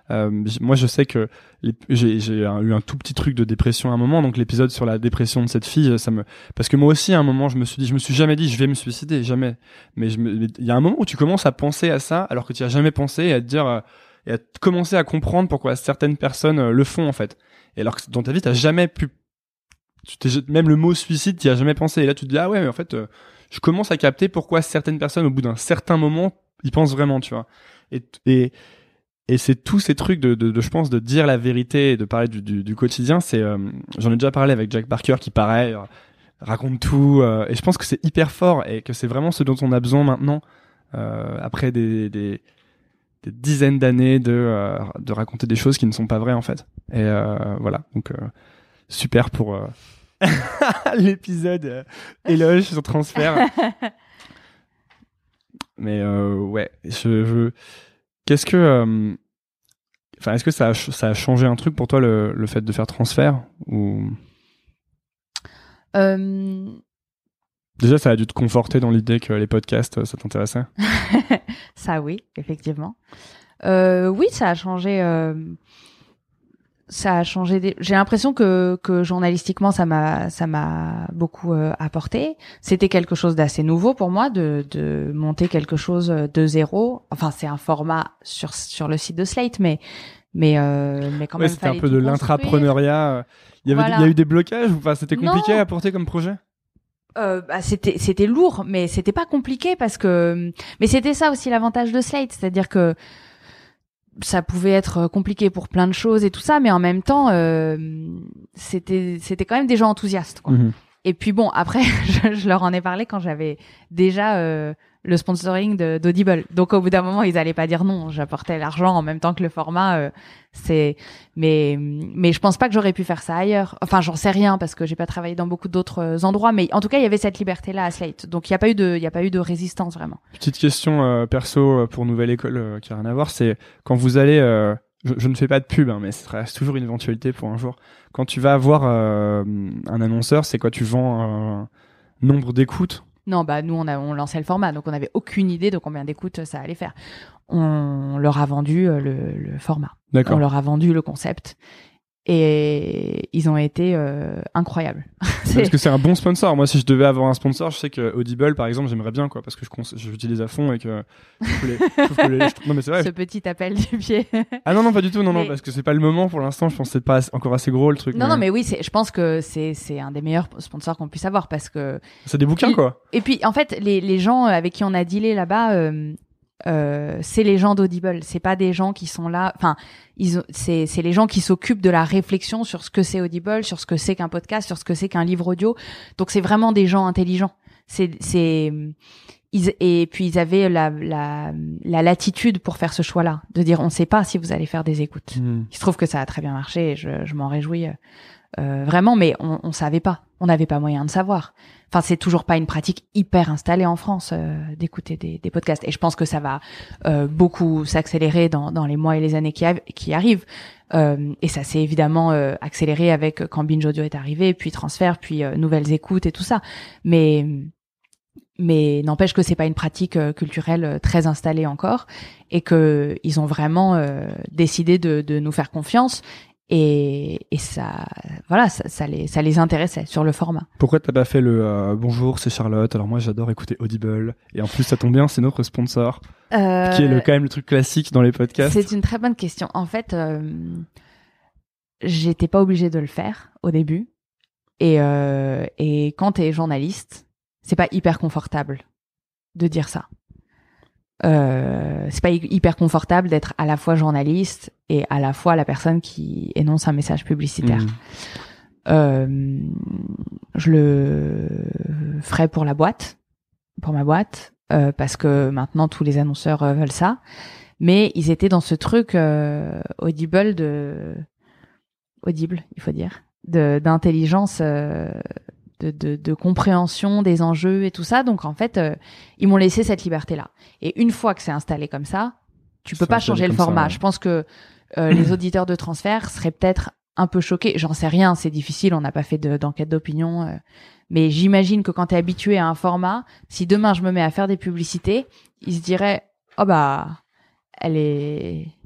Euh, moi, je sais que les, j'ai, j'ai un, eu un tout petit truc de dépression à un moment, donc l'épisode sur la dépression de cette fille, ça me, parce que moi aussi, à un moment, je me suis dit, je me suis jamais dit, je vais me suicider, jamais. Mais je me, il y a un moment où tu commences à penser à ça, alors que tu y as jamais pensé, et à te dire, euh, et à commencer à comprendre pourquoi certaines personnes euh, le font en fait. Et alors que dans ta vie, t'as jamais pu, tu t'es, même le mot suicide, t'y as jamais pensé. Et là, tu te dis, ah ouais, mais en fait, euh, je commence à capter pourquoi certaines personnes, au bout d'un certain moment, y pensent vraiment, tu vois. Et, et, et c'est tous ces trucs de, de, de, je pense, de dire la vérité et de parler du, du, du quotidien. C'est, euh, j'en ai déjà parlé avec Jack Barker qui, pareil, euh, raconte tout. Euh, et je pense que c'est hyper fort et que c'est vraiment ce dont on a besoin maintenant, euh, après des, des, des dizaines d'années de, euh, de raconter des choses qui ne sont pas vraies, en fait. Et euh, voilà. Donc, euh, super pour euh, l'épisode euh, éloge sur transfert. Mais euh, ouais, je, je... qu'est-ce que, euh... enfin, est-ce que ça a, ça a changé un truc pour toi le, le fait de faire transfert ou euh... Déjà, ça a dû te conforter dans l'idée que les podcasts, ça t'intéressait? Ça, oui, effectivement. Euh, oui, ça a changé. Euh... Ça a changé. Des... J'ai l'impression que, que journalistiquement, ça m'a, ça m'a beaucoup euh, apporté. C'était quelque chose d'assez nouveau pour moi de, de monter quelque chose de zéro. Enfin, c'est un format sur sur le site de Slate, mais mais euh, mais quand ouais, même. C'était un peu de l'intrapreneuriat. Il y avait, voilà. Il y a eu des blocages ou enfin, c'était compliqué non. à porter comme projet. Euh, bah, c'était c'était lourd, mais c'était pas compliqué parce que. Mais c'était ça aussi l'avantage de Slate, c'est-à-dire que. Ça pouvait être compliqué pour plein de choses et tout ça, mais en même temps, euh, c'était c'était quand même des gens enthousiastes, quoi. Mmh. Et puis bon, après, je, je leur en ai parlé quand j'avais déjà euh, le sponsoring de, d'Audible. Donc au bout d'un moment, ils allaient pas dire non. J'apportais l'argent en même temps que le format. Euh, c'est, mais mais je pense pas que j'aurais pu faire ça ailleurs. Enfin, j'en sais rien parce que j'ai pas travaillé dans beaucoup d'autres endroits. Mais en tout cas, il y avait cette liberté-là à Slate. Donc il y a pas eu de il y a pas eu de résistance vraiment. Petite question euh, perso pour Nouvelle École euh, qui a rien à voir. C'est quand vous allez euh... Je, je ne fais pas de pub, hein, mais ce reste toujours une éventualité pour un jour. Quand tu vas voir euh, un annonceur, c'est quoi? Tu vends un nombre d'écoutes? Non, bah nous on a on lançait le format, donc on n'avait aucune idée de combien d'écoutes ça allait faire. On leur a vendu le, le format. D'accord. On leur a vendu le concept. Et ils ont été euh, incroyables. Parce que c'est un bon sponsor. Moi, si je devais avoir un sponsor, je sais que Audible, par exemple, j'aimerais bien, quoi, parce que je, cons- je l'utilise à fond et que. Je les, je que les, je, non, mais c'est vrai. Ce petit appel du pied. Ah non, non, pas du tout. Non, mais... non, parce que c'est pas le moment pour l'instant. Je pense que c'est pas encore assez gros le truc. Non, mais... non, mais oui, c'est, je pense que c'est, c'est un des meilleurs sponsors qu'on puisse avoir parce que. C'est des bouquins, quoi. Et puis, en fait, les, les gens avec qui on a dealé là-bas. Euh... Euh, c'est les gens d'Audible, c'est pas des gens qui sont là, enfin, ils, c'est, c'est les gens qui s'occupent de la réflexion sur ce que c'est Audible, sur ce que c'est qu'un podcast, sur ce que c'est qu'un livre audio. Donc c'est vraiment des gens intelligents. C'est, c'est, ils, et puis ils avaient la, la, la latitude pour faire ce choix-là, de dire on sait pas si vous allez faire des écoutes. Mmh. Il se trouve que ça a très bien marché, et je, je m'en réjouis euh, vraiment, mais on, on savait pas, on n'avait pas moyen de savoir. Enfin, c'est toujours pas une pratique hyper installée en France euh, d'écouter des, des podcasts. Et je pense que ça va euh, beaucoup s'accélérer dans, dans les mois et les années qui, av- qui arrivent. Euh, et ça s'est évidemment euh, accéléré avec quand Binge Audio est arrivé, puis Transfert, puis euh, Nouvelles Écoutes et tout ça. Mais mais n'empêche que c'est pas une pratique euh, culturelle euh, très installée encore, et que ils ont vraiment euh, décidé de, de nous faire confiance. Et, et ça, voilà, ça, ça les, ça les intéressait sur le format. Pourquoi t'as pas fait le euh, bonjour, c'est Charlotte. Alors moi, j'adore écouter Audible. Et en plus, ça tombe bien, c'est notre sponsor, euh, qui est le, quand même le truc classique dans les podcasts. C'est une très bonne question. En fait, euh, j'étais pas obligée de le faire au début. Et, euh, et quand t'es journaliste, c'est pas hyper confortable de dire ça. Euh, c'est pas hyper confortable d'être à la fois journaliste et à la fois la personne qui énonce un message publicitaire. Mmh. Euh, je le ferai pour la boîte, pour ma boîte, euh, parce que maintenant tous les annonceurs euh, veulent ça. Mais ils étaient dans ce truc euh, audible de audible, il faut dire, de d'intelligence. Euh, De, de, de compréhension des enjeux et tout ça. Donc, en fait, euh, ils m'ont laissé cette liberté-là. Et une fois que c'est installé comme ça, tu peux pas changer le format. Ça, ouais. Je pense que euh, les auditeurs de Transfert seraient peut-être un peu choqués. J'en sais rien, c'est difficile, on n'a pas fait de, d'enquête d'opinion. Euh, mais j'imagine que quand t'es habitué à un format, si demain je me mets à faire des publicités, ils se diraient « Oh bah, elle est...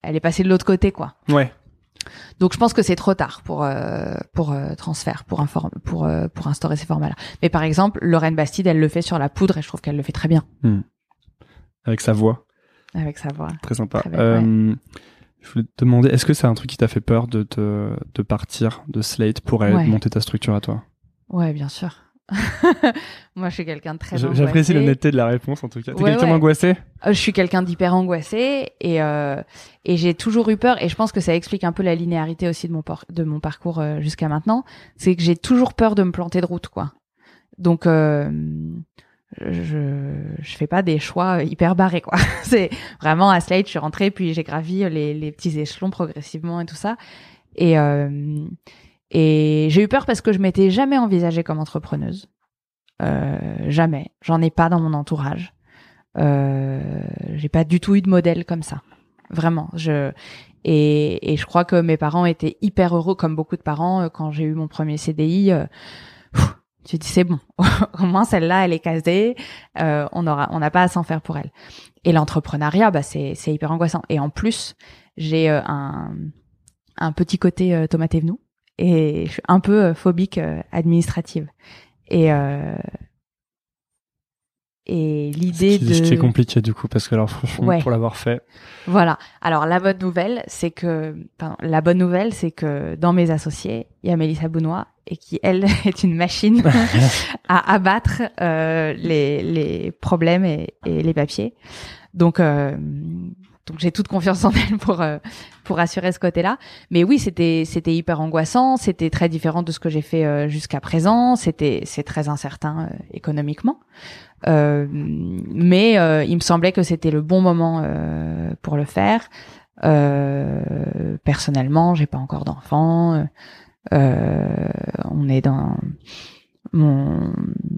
elle est passée de l'autre côté, quoi. Ouais. Donc je pense que c'est trop tard pour euh, pour euh, transfert, pour inform- pour euh, pour instaurer ces formats-là. Mais par exemple, Lorraine Bastide, elle le fait sur la poudre et je trouve qu'elle le fait très bien. Mmh. Avec sa voix. Avec sa voix. Très sympa. Très belle, euh, ouais. Je voulais te demander, est-ce que c'est un truc qui t'a fait peur de te de partir de Slate pour aller ouais. monter ta structure à toi? Ouais, bien sûr. Moi, je suis quelqu'un de très je, angoissé. J'apprécie l'honnêteté de la réponse, en tout cas. T'es ouais, quelqu'un ouais. d'angoissé? euh, Je suis quelqu'un d'hyper angoissé et euh, et j'ai toujours eu peur. Et je pense que ça explique un peu la linéarité aussi de mon par- de mon parcours euh, jusqu'à maintenant. C'est que j'ai toujours peur de me planter de route, quoi. Donc euh, je je fais pas des choix hyper barrés, quoi. C'est vraiment à Slate, je suis rentrée puis j'ai gravi les les petits échelons progressivement et tout ça. Et euh, et j'ai eu peur parce que je m'étais jamais envisagée comme entrepreneuse. Euh, jamais. J'en ai pas dans mon entourage. Euh, j'ai pas du tout eu de modèle comme ça. Vraiment. Je et, et je crois que mes parents étaient hyper heureux, comme beaucoup de parents, quand j'ai eu mon premier C D I. Euh, pff, tu dis c'est bon. Au moins celle-là, elle est casée. Euh, on aura, on n'a pas à s'en faire pour elle. Et l'entrepreneuriat, bah c'est c'est hyper angoissant. Et en plus, j'ai euh, un un petit côté euh, tomate et venou et je suis un peu euh, phobique euh, administrative. Et euh, et l'idée ce qui, de ce qui est compliqué du coup parce que alors franchement ouais. pour l'avoir fait. Voilà. Alors la bonne nouvelle, c'est que pardon, la bonne nouvelle, c'est que dans mes associés, il y a Mélissa Bounois et qui elle est une machine à abattre euh, les les problèmes et, et les papiers. Donc euh, donc j'ai toute confiance en elle pour euh, pour assurer ce côté-là. Mais oui, c'était c'était hyper angoissant, c'était très différent de ce que j'ai fait euh, jusqu'à présent, c'était c'est très incertain euh, économiquement. Euh, mais euh, il me semblait que c'était le bon moment euh, pour le faire. Euh, personnellement, j'ai pas encore d'enfant. Euh, on est dans mon,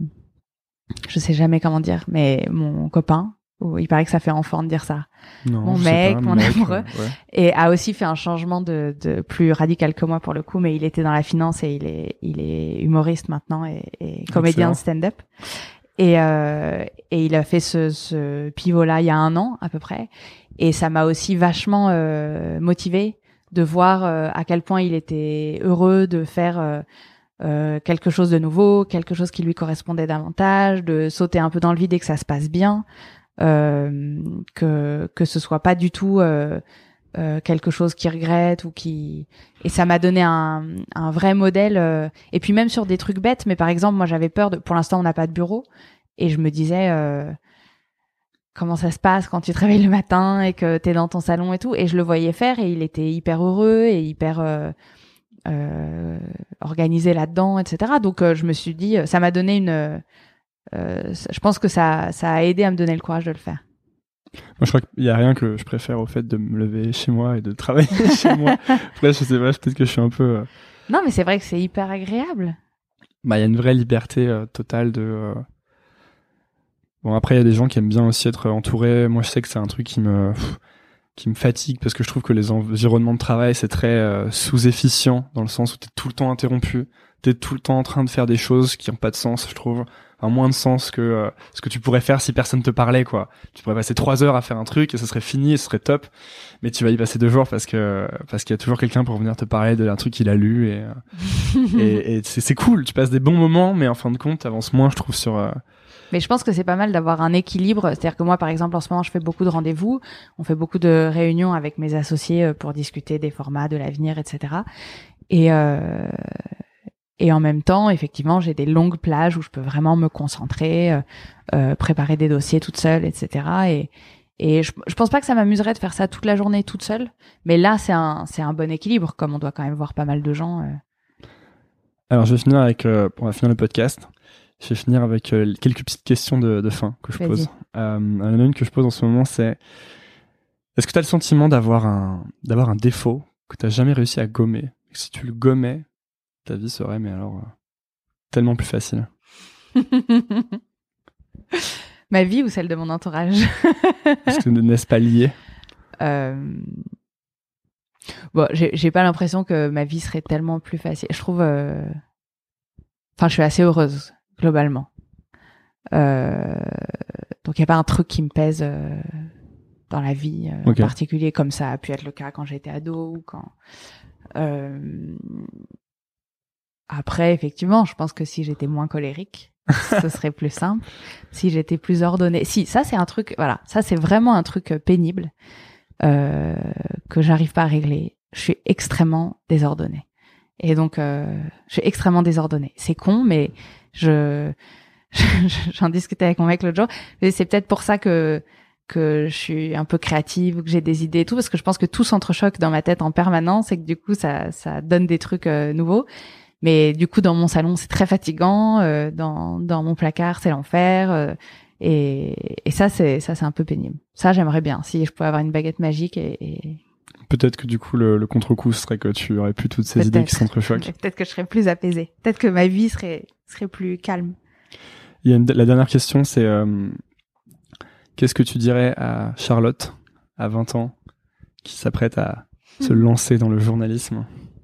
je sais jamais comment dire, mais mon copain. Il paraît que ça fait enfant de dire ça. Non, mon mec, pas, mon mec, amoureux, euh, ouais. Et a aussi fait un changement de, de plus radical que moi pour le coup, mais il était dans la finance et il est, il est humoriste maintenant et, et comédien de stand-up. Et, euh, et il a fait ce, ce pivot-là il y a un an à peu près. Et ça m'a aussi vachement euh, motivée de voir euh, à quel point il était heureux de faire euh, euh, quelque chose de nouveau, quelque chose qui lui correspondait davantage, de sauter un peu dans le vide et que ça se passe bien. Euh, que que ce soit pas du tout euh, euh, quelque chose qu'il regrette ou qui et ça m'a donné un un vrai modèle euh... et puis même sur des trucs bêtes, mais par exemple moi j'avais peur de pour l'instant on n'a pas de bureau et je me disais euh, comment ça se passe quand tu te réveilles le matin et que t'es dans ton salon et tout, et je le voyais faire et il était hyper heureux et hyper euh, euh, organisé là-dedans, etc. Donc euh, je me suis dit ça m'a donné une Euh, je pense que ça, ça a aidé à me donner le courage de le faire. Moi, je crois qu'il y a rien que je préfère au fait de me lever chez moi et de travailler chez moi. Après, je sais pas, peut-être que je suis un peu. Euh... Non, mais c'est vrai que c'est hyper agréable. Bah, il y a une vraie liberté euh, totale de. Euh... Bon, après, il y a des gens qui aiment bien aussi être entourés. Moi, je sais que c'est un truc qui me, pff, qui me fatigue parce que je trouve que les environnements de travail, c'est très euh, sous-efficient dans le sens où t'es tout le temps interrompu. T'es tout le temps en train de faire des choses qui n'ont pas de sens, je trouve. Enfin, moins de sens que euh, ce que tu pourrais faire si personne te parlait, quoi. Tu pourrais passer trois heures à faire un truc et ce serait fini et ce serait top. Mais tu vas y passer deux jours parce que parce qu'il y a toujours quelqu'un pour venir te parler d'un truc qu'il a lu et euh, et, et c'est, c'est cool. Tu passes des bons moments, mais en fin de compte, t'avances moins, je trouve, sur. Euh... Mais je pense que c'est pas mal d'avoir un équilibre. C'est-à-dire que moi, par exemple, en ce moment, je fais beaucoup de rendez-vous. On fait beaucoup de réunions avec mes associés pour discuter des formats, de l'avenir, et cetera. Et euh... Et en même temps, effectivement, j'ai des longues plages où je peux vraiment me concentrer, euh, euh, préparer des dossiers toute seule, et cetera. Et, et je, je pense pas que ça m'amuserait de faire ça toute la journée toute seule. Mais là, c'est un, c'est un bon équilibre, comme on doit quand même voir pas mal de gens. Euh. Alors, je vais finir avec, euh, on va finir le podcast. Je vais finir avec euh, quelques petites questions de, de fin que je Vas-y. pose. Euh, il y en a une que je pose en ce moment, c'est est-ce que tu as le sentiment d'avoir un, d'avoir un défaut que tu n'as jamais réussi à gommer? Et que si tu le gommais, ta vie serait, mais alors, euh, tellement plus facile. Ma vie ou celle de mon entourage? Est-ce que n'est-ce pas lié? euh... Bon, j'ai, j'ai pas l'impression que ma vie serait tellement plus facile. Je trouve... Euh... Enfin, je suis assez heureuse, globalement. Euh... Donc, il n'y a pas un truc qui me pèse euh... dans la vie euh, okay. en particulier, comme ça a pu être le cas quand j'étais ado ou quand. Euh... Après, effectivement, je pense que si j'étais moins colérique, ce serait plus simple. Si j'étais plus ordonnée, si ça c'est un truc, voilà, ça c'est vraiment un truc pénible euh, que j'arrive pas à régler. Je suis extrêmement désordonnée. Et donc, euh, je suis extrêmement désordonnée. C'est con, mais je, j'en discutais avec mon mec l'autre jour. Et c'est peut-être pour ça que que je suis un peu créative, que j'ai des idées et tout, parce que je pense que tout s'entrechoque dans ma tête en permanence et que du coup, ça ça donne des trucs euh, nouveaux. Mais du coup, dans mon salon, c'est très fatigant. Euh, dans dans mon placard, c'est l'enfer. Euh, et et ça, c'est ça, c'est un peu pénible. Ça, j'aimerais bien si je pouvais avoir une baguette magique et, et... Peut-être que du coup, le, le contre-coup serait que tu aurais plus toutes ces Peut-être. idées qui s'entrechoquent. Peut-être que je serais plus apaisée. Peut-être que ma vie serait serait plus calme. Il y a une, la dernière question, c'est euh, qu'est-ce que tu dirais à Charlotte, à vingt ans, qui s'apprête à mmh. se lancer dans le journalisme?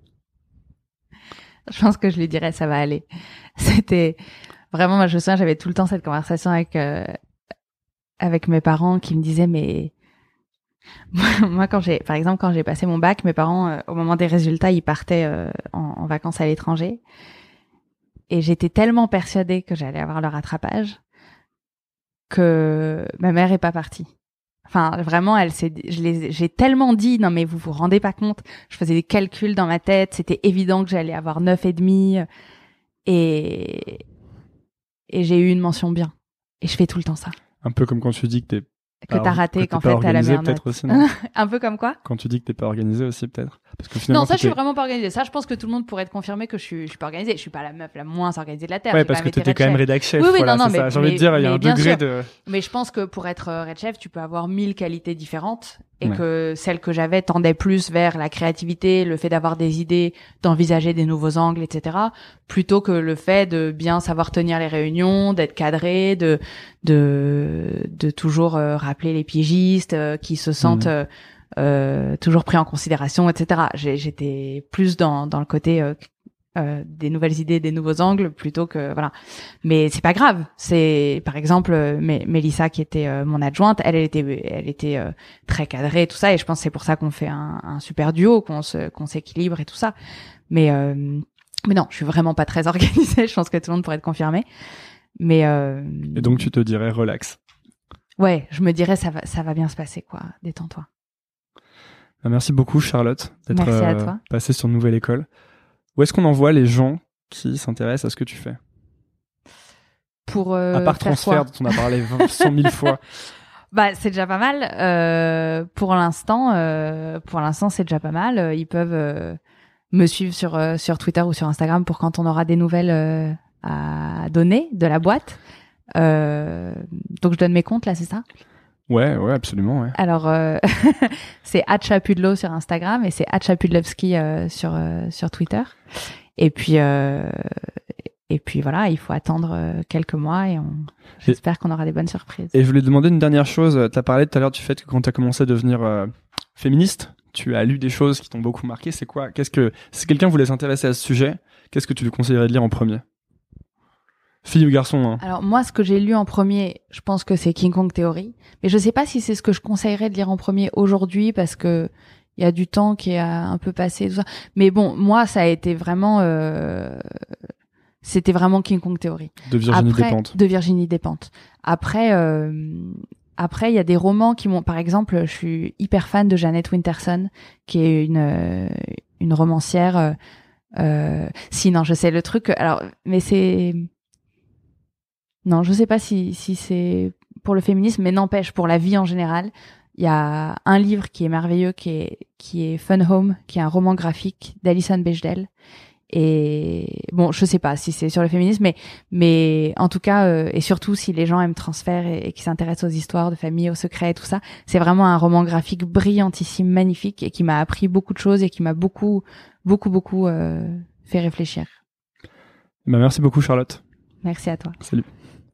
Je pense que je lui dirais ça va aller. C'était vraiment, moi je me souviens, j'avais tout le temps cette conversation avec euh, avec mes parents qui me disaient mais moi quand j'ai, par exemple quand j'ai passé mon bac, mes parents euh, au moment des résultats ils partaient euh, en, en vacances à l'étranger et j'étais tellement persuadée que j'allais avoir le rattrapage que ma mère est pas partie. Enfin, vraiment, elle s'est, je les, j'ai tellement dit, non, mais vous vous rendez pas compte. Je faisais des calculs dans ma tête. C'était évident que j'allais avoir neuf et demi. Et, et j'ai eu une mention bien. Et je fais tout le temps ça. Un peu comme quand tu dis que t'es, que t'as raté, que qu'en t'es fait t'as la merde. Peut-être aussi, non? Un peu comme quoi? Quand tu dis que t'es pas organisé aussi, peut-être. Parce que finalement, non, ça, je suis t'es... vraiment pas organisée. Ça, je pense que tout le monde pourrait te confirmer que je suis, je suis pas organisée. Je suis pas la meuf la moins organisée de la Terre. Ouais, parce que t'étais quand même rédac chef. Oui, oui, voilà, non, non, c'est mais, ça. J'ai envie de dire, il y a un degré sûr. de... Mais je pense que pour être red chef, tu peux avoir mille qualités différentes et ouais. que celle que j'avais tendait plus vers la créativité, le fait d'avoir des idées, d'envisager des nouveaux angles, et cetera, plutôt que le fait de bien savoir tenir les réunions, d'être cadré, de de de toujours euh, rappeler les pigistes euh, qui se sentent mmh. euh, euh, toujours pris en considération, et cetera. J'ai, j'étais plus dans dans le côté euh, Euh, des nouvelles idées, des nouveaux angles, plutôt que voilà. Mais c'est pas grave. C'est par exemple euh, M- Mélissa qui était euh, mon adjointe, elle, elle était, elle était euh, très cadrée, tout ça. Et je pense que c'est pour ça qu'on fait un, un super duo, qu'on se, qu'on s'équilibre et tout ça. Mais euh, mais non, je suis vraiment pas très organisée. Je pense que tout le monde pourrait te confirmer. Mais euh, et donc tu te dirais relax. Ouais, je me dirais ça va, ça va bien se passer quoi. Détends-toi. Merci beaucoup Charlotte d'être Merci à euh, toi. passée sur Nouvelle École. Où est-ce qu'on envoie les gens qui s'intéressent à ce que tu fais? Pour euh, à part faire transfert quoi dont on a parlé cent mille fois. Bah c'est déjà pas mal. Euh, pour l'instant, euh, pour l'instant c'est déjà pas mal. Ils peuvent euh, me suivre sur euh, sur Twitter ou sur Instagram pour quand on aura des nouvelles euh, à donner de la boîte. Euh, donc je donne mes comptes là, c'est ça? Ouais, ouais, absolument, ouais. Alors, euh, c'est Hatchapudlo sur Instagram et c'est Hatchapudlovski euh, sur euh, sur Twitter. Et puis euh, et puis voilà, il faut attendre euh, quelques mois et on, j'espère qu'on aura des bonnes surprises. Et je voulais te demander une dernière chose. Tu as parlé tout à l'heure du fait que quand tu as commencé à devenir euh, féministe, tu as lu des choses qui t'ont beaucoup marqué. C'est quoi? Qu'est-ce que si quelqu'un voulait s'intéresser à ce sujet, qu'est-ce que tu lui conseillerais de lire en premier? Fille ou garçon, hein. Alors moi, ce que j'ai lu en premier, je pense que c'est King Kong Theory, mais je sais pas si c'est ce que je conseillerais de lire en premier aujourd'hui parce que il y a du temps qui a un peu passé, tout ça. Mais bon, moi, ça a été vraiment, euh... c'était vraiment King Kong Theory. De Virginie Après, Despentes. De Virginie Despentes. Après, euh... après, il y a des romans qui m'ont, par exemple, je suis hyper fan de Jeanette Winterson, qui est une euh, une romancière. Euh... Euh... Si non, je sais le truc. Alors, mais c'est Non, je sais pas si, si c'est pour le féminisme, mais n'empêche, pour la vie en général, il y a un livre qui est merveilleux, qui est, qui est Fun Home, qui est un roman graphique d'Alison Bechdel. Et bon, je sais pas si c'est sur le féminisme, mais, mais en tout cas, euh, et surtout si les gens aiment Transfert et, et qui s'intéressent aux histoires de famille, aux secrets et tout ça, c'est vraiment un roman graphique brillantissime, magnifique, et qui m'a appris beaucoup de choses et qui m'a beaucoup, beaucoup, beaucoup euh, fait réfléchir. Bah, merci beaucoup, Charlotte. Merci à toi. Salut.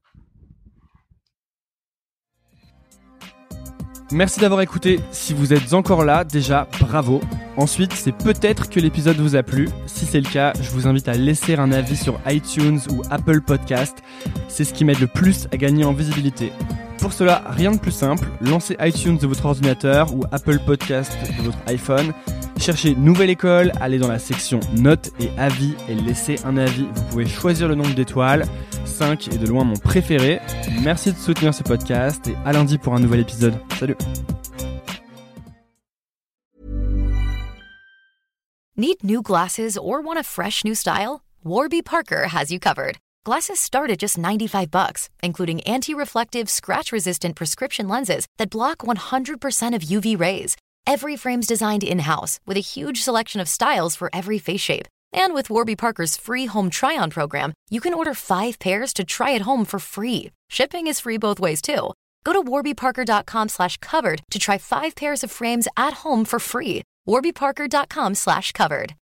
Merci d'avoir écouté. Si vous êtes encore là, déjà, bravo. Ensuite, c'est peut-être que l'épisode vous a plu. Si c'est le cas, je vous invite à laisser un avis sur iTunes ou Apple Podcast. C'est ce qui m'aide le plus à gagner en visibilité. Pour cela, rien de plus simple, lancez iTunes de votre ordinateur ou Apple Podcast de votre iPhone, cherchez Nouvelle École, allez dans la section Notes et Avis et laissez un avis. Vous pouvez choisir le nombre d'étoiles, cinq est de loin mon préféré. Merci de soutenir ce podcast et à lundi pour un nouvel épisode. Salut! Need new glasses or want a fresh new style? Warby Parker has you covered. Glasses start at just ninety-five bucks, including anti-reflective, scratch-resistant prescription lenses that block one hundred percent of U V rays. Every frame's designed in-house with a huge selection of styles for every face shape. And with Warby Parker's free home try-on program, you can order five pairs to try at home for free. Shipping is free both ways, too. Go to warbyparker.com slash covered to try five pairs of frames at home for free. warbyparker.com slash covered.